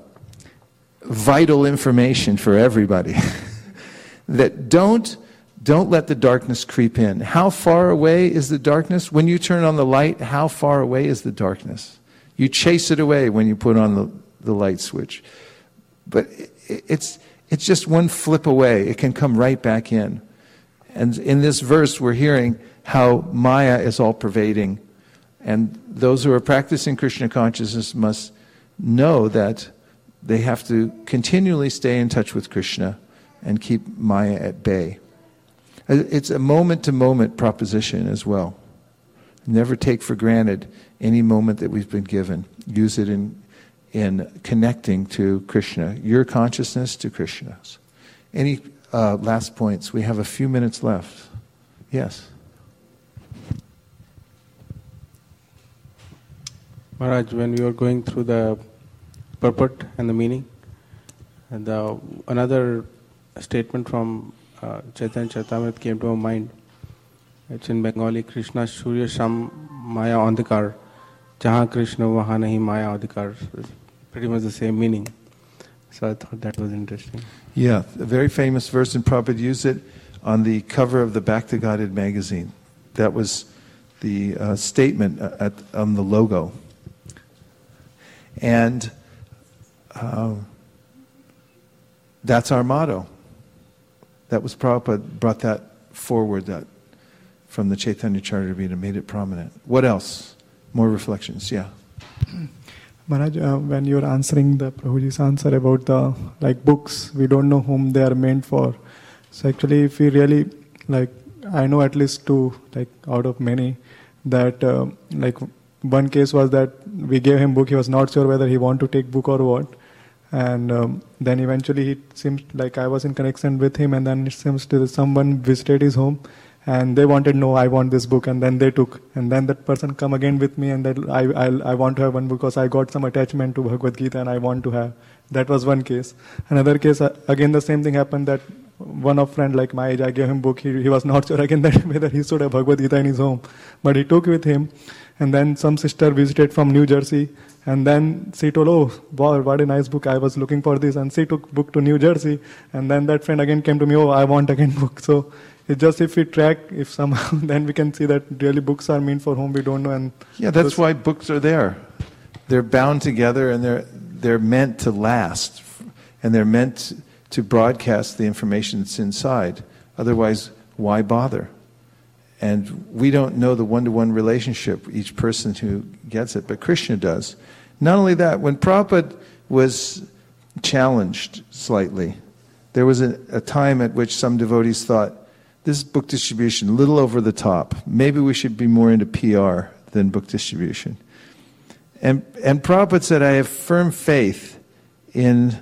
vital information for everybody. That don't don't let the darkness creep in. How far away is the darkness? When you turn on the light, how far away is the darkness? You chase it away when you put on the, the light switch. But it, it's it's just one flip away. It can come right back in. And in this verse, we're hearing how Maya is all-pervading. And those who are practicing Krishna consciousness must know that they have to continually stay in touch with Krishna and keep Maya at bay. It's a moment-to-moment proposition as well. Never take for granted any moment that we've been given. Use it in in connecting to Krishna, your consciousness to Krishna's. Any uh, last points? We have a few minutes left. Yes. Maharaj, when we were going through the purport and the meaning, and the, another statement from uh, Chaitanya Charitamrita came to my mind. It's in Bengali, Krishna Shurya Sham Maya Andhikar, Jahan Krishna Wahan Nahi Maya Adhikar. It's pretty much the same meaning. So I thought that was interesting. Yeah, a very famous verse, and Prabhupada used it on the cover of the Back to Godhead magazine. That was the uh, statement at, on the logo. And uh, that's our motto. That was Prabhupada brought that forward, that from the Chaitanya Charitamrita, made it prominent. What else? More reflections, yeah. Maharaj, uh, when you're answering the Prabhuji's answer about the like books, we don't know whom they are meant for. So actually, if we really, like, I know at least two, like out of many, that uh, like one case was that we gave him book, he was not sure whether he want to take book or what. And um, then eventually it seems like I was in connection with him, and then it seems to someone visited his home and they wanted, no, I want this book, and then they took. And then that person come again with me and that I, I I want to have one because I got some attachment to Bhagavad Gita and I want to have. That was one case. Another case, uh, again the same thing happened, that one of friend like my age, I gave him book. He, he was not sure again that whether he should have Bhagavad Gita in his home, but he took with him. And then some sister visited from New Jersey, and then she told, "Oh, wow, what a nice book! I was looking for this." And she took book to New Jersey, and then that friend again came to me, "Oh, I want again book." So it's just if we track, if somehow, then we can see that really books are meant for whom we don't know. And yeah, that's why books are there. They're bound together, and they're they're meant to last, and they're meant to broadcast the information that's inside. Otherwise, why bother? And we don't know the one-to-one relationship, each person who gets it, but Krishna does. Not only that, when Prabhupada was challenged slightly, there was a, a time at which some devotees thought, this book distribution, a little over the top. Maybe we should be more into P R than book distribution. And, and Prabhupada said, I have firm faith in...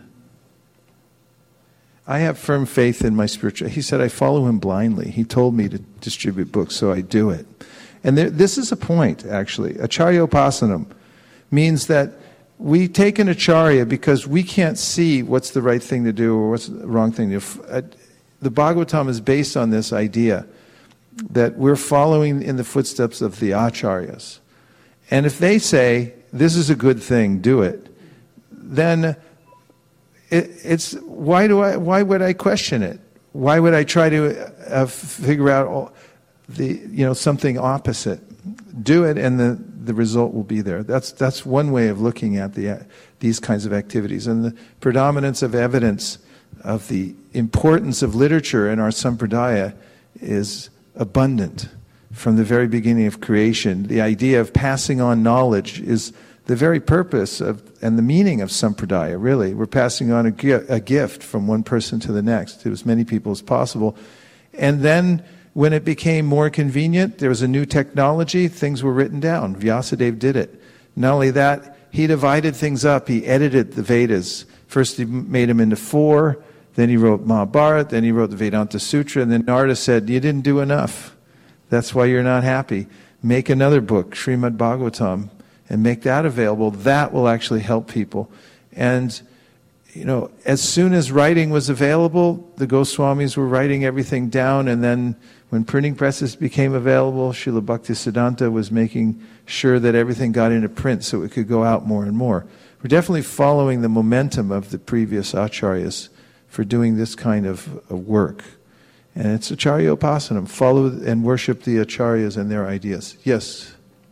I have firm faith in my spiritual... He said, I follow him blindly. He told me to distribute books, so I do it. And there, this is a point, actually. Acharyopasanam means that we take an acharya because we can't see what's the right thing to do or what's the wrong thing to do. The Bhagavatam is based on this idea that we're following in the footsteps of the acharyas. And if they say, this is a good thing, do it, then... It, it's why do I? Why would I question it? Why would I try to uh, figure out all the you know something opposite? Do it, and the, the result will be there. That's that's one way of looking at the uh, these kinds of activities, and the predominance of evidence of the importance of literature in our sampradaya is abundant from the very beginning of creation. The idea of passing on knowledge is the very purpose of and the meaning of sampradaya, really. We're passing on a, gi- a gift from one person to the next to as many people as possible. And then when it became more convenient, there was a new technology, things were written down. Vyasadeva did it. Not only that, he divided things up. He edited the Vedas. First he made them into four, then he wrote Mahabharata, then he wrote the Vedanta Sutra, and then Narada said, you didn't do enough. That's why you're not happy. Make another book, Srimad Bhagavatam, and make that available. That will actually help people. And, you know, as soon as writing was available, the Goswamis were writing everything down, and then when printing presses became available, Srila Bhaktisiddhanta was making sure that everything got into print so it could go out more and more. We're definitely following the momentum of the previous acharyas for doing this kind of, of work. And it's acharyopasanam. Follow and worship the acharyas and their ideas. Yes?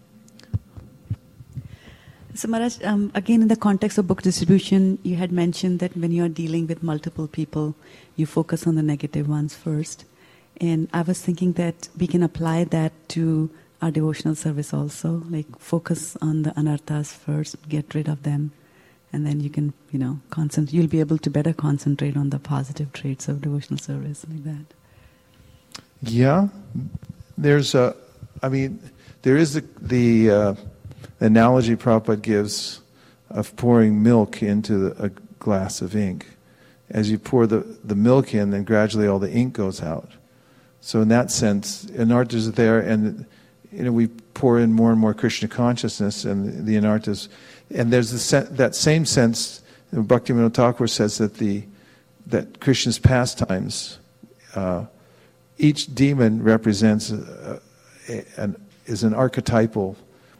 So Maharaj, um, again in the context of book distribution, you had mentioned that when you are dealing with multiple people, you focus on the negative ones first. And I was thinking that we can apply that to our devotional service also, like focus on the anarthas first, get rid of them, and then you can, you know, concentrate. You'll be able to better concentrate on the positive traits of devotional service, like that. Yeah, there's a, I mean, there is the, the uh, analogy Prabhupada gives of pouring milk into a glass of ink. As you pour the, the milk in, then gradually all the ink goes out. So in that sense, anarthas are there, and you know we pour in more and more Krishna consciousness, and the, the anarthas, and there's the sen- that same sense. Bhaktivinoda Thakur says that the that Krishna's pastimes, uh, each demon represents a, a, an is an archetypal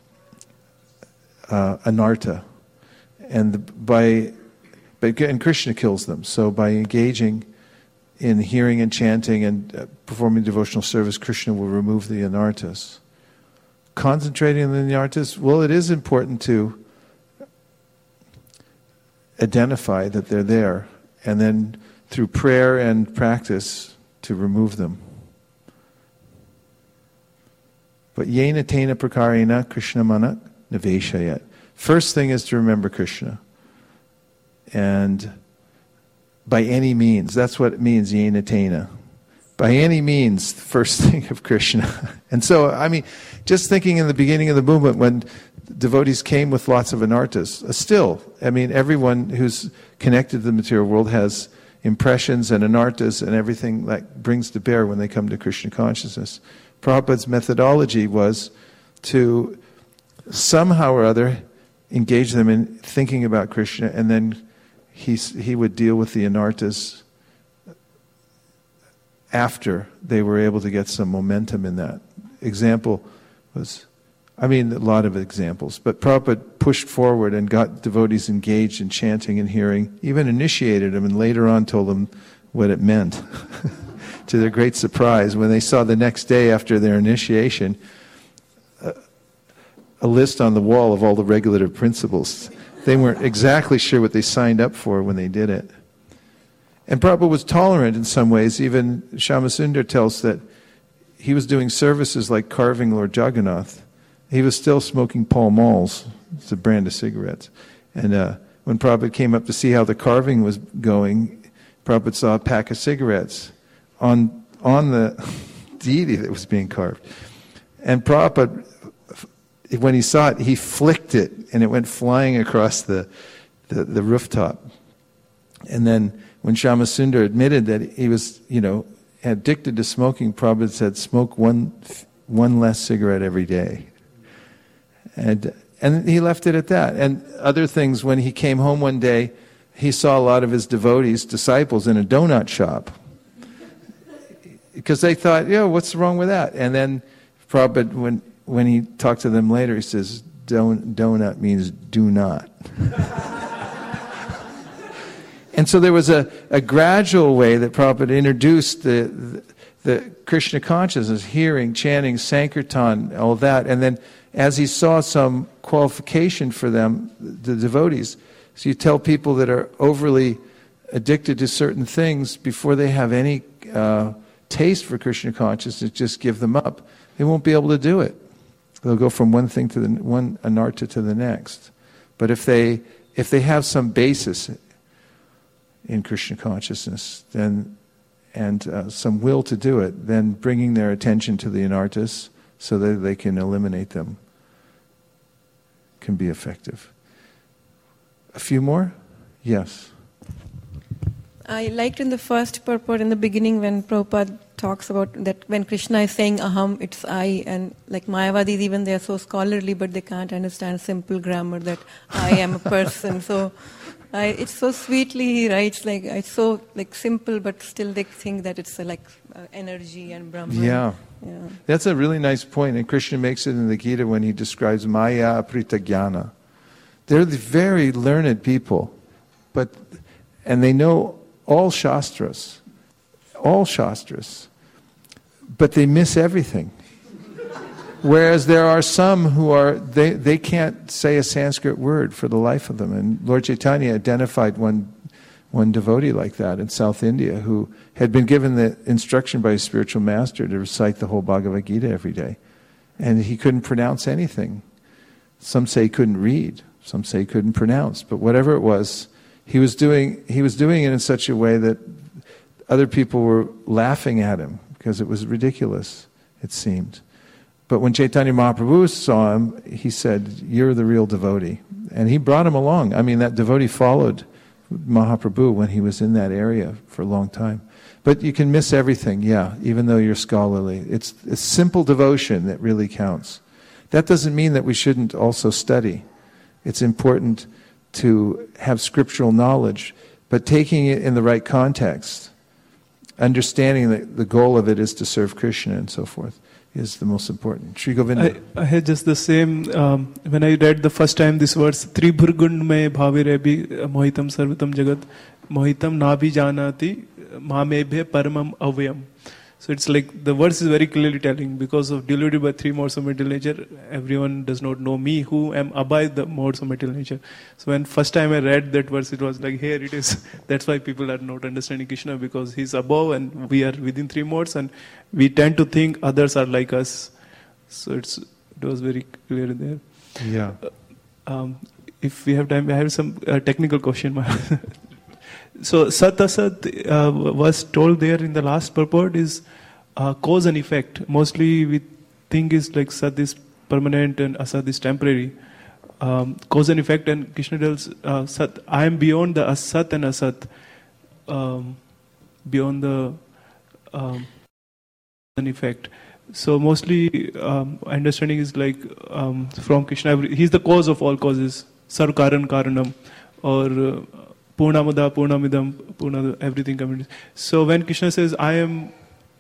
uh, anartha, and the, by but and Krishna kills them. So by engaging in hearing and chanting and uh, performing devotional service, Krishna will remove the anarthas. Concentrating on the anarthas, well, it is important to identify that they're there, and then through prayer and practice to remove them. But yena tena prakarena Krishna manak naveshayat. First thing is to remember Krishna. And by any means, that's what it means, yena tena. By any means, first thing of Krishna. And so, I mean, just thinking in the beginning of the movement when devotees came with lots of anarthas, uh, still, I mean, everyone who's connected to the material world has impressions and anarthas and everything that brings to bear when they come to Krishna consciousness. Prabhupada's methodology was to somehow or other engage them in thinking about Krishna, and then he, he would deal with the anarthas after they were able to get some momentum in that. Example was, I mean, a lot of examples, but Prabhupada pushed forward and got devotees engaged in chanting and hearing, even initiated them, and later on told them what it meant. To their great surprise, when they saw the next day after their initiation, a, a list on the wall of all the regulative principles. They weren't exactly sure what they signed up for when they did it. And Prabhupada was tolerant in some ways. Even Shyamasundar tells that he was doing services like carving Lord Jagannath. He was still smoking Pall Malls. It's a brand of cigarettes. And uh, when Prabhupada came up to see how the carving was going, Prabhupada saw a pack of cigarettes on on the deity that was being carved. And Prabhupada, when he saw it, he flicked it, and it went flying across the, the, the rooftop. And then when Shyamasundar admitted that he was, you know, addicted to smoking, Prabhupada said, smoke one one less cigarette every day. And and he left it at that. And other things, when he came home one day, he saw a lot of his devotees, disciples, in a donut shop. Because they thought, yeah, what's wrong with that? And then Prabhupada, when, when he talked to them later, he says, Don, donut means do not. And so there was a, a gradual way that Prabhupada introduced the, the, the Krishna consciousness, hearing, chanting, Sankirtan, all that. And then as he saw some qualification for them, the devotees, so you tell people that are overly addicted to certain things, before they have any uh, taste for Krishna consciousness, just give them up. They won't be able to do it. They'll go from one thing to the one anartha to the next. But if they if they have some basis in Krishna consciousness, then and uh, some will to do it, then bringing their attention to the anarthas so that they can eliminate them can be effective. A few more? Yes. I liked in the first purport in the beginning when Prabhupada talks about that when Krishna is saying aham, it's I, and like Mayavadis, even they are so scholarly, but they can't understand simple grammar that I am a person. So I, it's so sweetly he writes, like it's so like simple, but still they think that it's uh, like uh, energy and Brahman. Yeah. yeah, that's a really nice point, and Krishna makes it in the Gita when he describes Maya Aprita Jnana. They're the very learned people, but and they know all Shastras, all Shastras, but they miss everything. Whereas there are some who are, they, they can't say a Sanskrit word for the life of them. And Lord Chaitanya identified one, one devotee like that in South India who had been given the instruction by his spiritual master to recite the whole Bhagavad Gita every day. And he couldn't pronounce anything. Some say he couldn't read. Some say he couldn't pronounce. But whatever it was, he was doing, he was doing it in such a way that other people were laughing at him because it was ridiculous, it seemed. But when Chaitanya Mahaprabhu saw him, he said, you're the real devotee. And he brought him along. I mean, that devotee followed Mahaprabhu when he was in that area for a long time. But you can miss everything, yeah, even though you're scholarly. It's a simple devotion that really counts. That doesn't mean that we shouldn't also study. It's important to have scriptural knowledge, but taking it in the right context, understanding that the goal of it is to serve Krishna and so forth, is the most important. Sri Govinda. I, I had just the same, um, when I read the first time this verse, Tribhurgund me bhavirebi mohitam sarvatam jagat, mohitam nabi janati mamebhe paramam avyam. So it's like the verse is very clearly telling, because of deluded by three modes of material nature, everyone does not know me who am above the modes of material nature. So when first time I read that verse, it was like, here it is. That's why people are not understanding Krishna, because he's above and we are within three modes, and we tend to think others are like us. So it's it was very clear there. Yeah. Uh, um, if we have time, I have some uh, technical question. So Sat Asat uh, was told there in the last purport is uh, cause and effect. Mostly we think is like Sat is permanent and Asat is temporary. Um, cause and effect, and Krishna tells uh, Sat, I am beyond the Asat and Asat, um, beyond the um, and effect. So mostly um, understanding is like um, from Krishna, he's the cause of all causes, Sarkaran Karanam, or uh, Purnamada, Purnamidam, Purna, everything coming. So when Krishna says, I am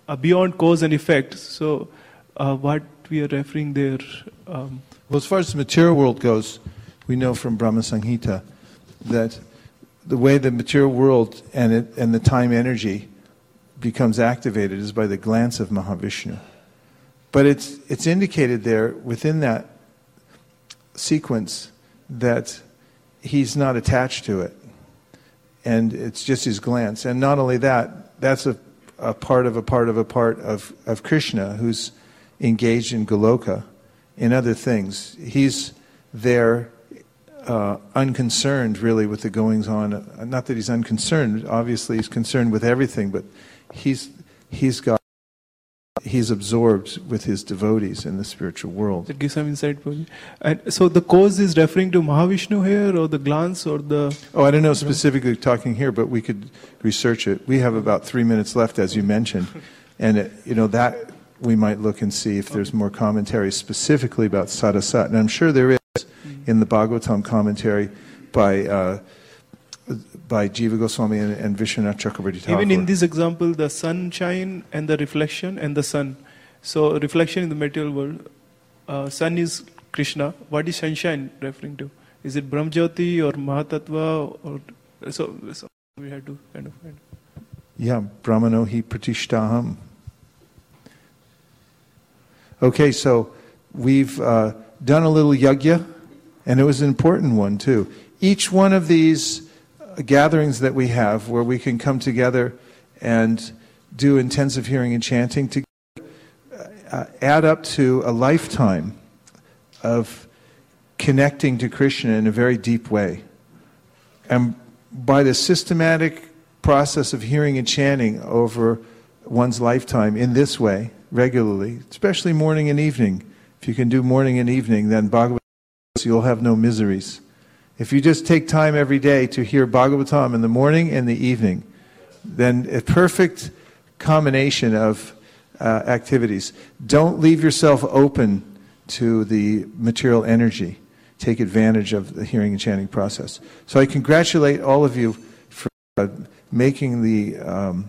uh, beyond cause and effect. So, uh, what we are referring there? Um, well, as far as the material world goes, we know from Brahma Samhita that the way the material world and it, and the time energy becomes activated is by the glance of Mahavishnu. But it's it's indicated there within that sequence that he's not attached to it. And it's just his glance. And not only that, that's a, a part of a part of a part of, of Krishna who's engaged in Goloka, in other things. He's there uh, unconcerned really with the goings on. Not that he's unconcerned, obviously he's concerned with everything, but he's he's got he's absorbed with his devotees in the spiritual world. That gives some insight for you. And so the cause is referring to Mahavishnu here, or the glance, or the... Oh, I don't know specifically talking here, but we could research it. We have about three minutes left, as you mentioned. And, it, you know, that we might look and see if there's more commentary specifically about Sadasat. And I'm sure there is in the Bhagavatam commentary by... Uh, by Jiva Goswami and, and Vishwanath Chakravarti Thakur. Even in this example, the sunshine and the reflection and the sun. So reflection in the material world, uh, sun is Krishna. What is sunshine referring to? Is it Brahmjyoti or Mahatattva? Or so, so we had to kind of find. Yeah, Brahmano hi pratishtaham. Okay, so we've uh, done a little yajna, and it was an important one too. Each one of these gatherings that we have where we can come together and do intensive hearing and chanting to uh, add up to a lifetime of connecting to Krishna in a very deep way. And by the systematic process of hearing and chanting over one's lifetime in this way, regularly, especially morning and evening, if you can do morning and evening, then Bhagavad Gita, you'll have no miseries. If you just take time every day to hear Bhagavatam in the morning and the evening, then a perfect combination of uh, activities. Don't leave yourself open to the material energy. Take advantage of the hearing and chanting process. So I congratulate all of you for uh, making the um,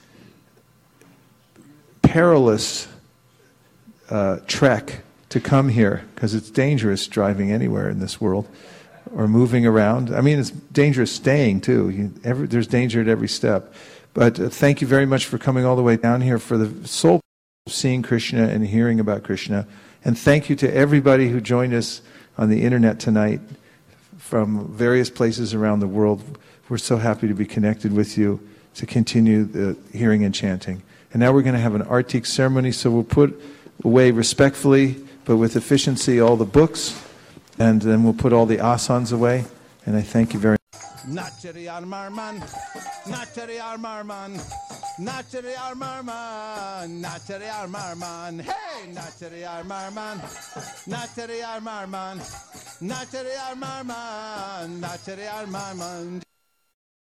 perilous uh, trek to come here, because it's dangerous driving anywhere in this world. Or moving around. I mean, it's dangerous staying too. You, every, there's danger at every step. But uh, thank you very much for coming all the way down here for the sole of seeing Krishna and hearing about Krishna. And thank you to everybody who joined us on the internet tonight from various places around the world. We're so happy to be connected with you to continue the hearing and chanting. And now we're going to have an Artik ceremony, so we'll put away respectfully but with efficiency all the books. And then we'll put all the asans away. And I thank you very much. Nachari Armarman, Nachari Armarman, Nachari Armarman, Nachari Armarman, hey, Nachari Armarman, Nachari Armarman, Nachari Armarman, Nachari Armarman.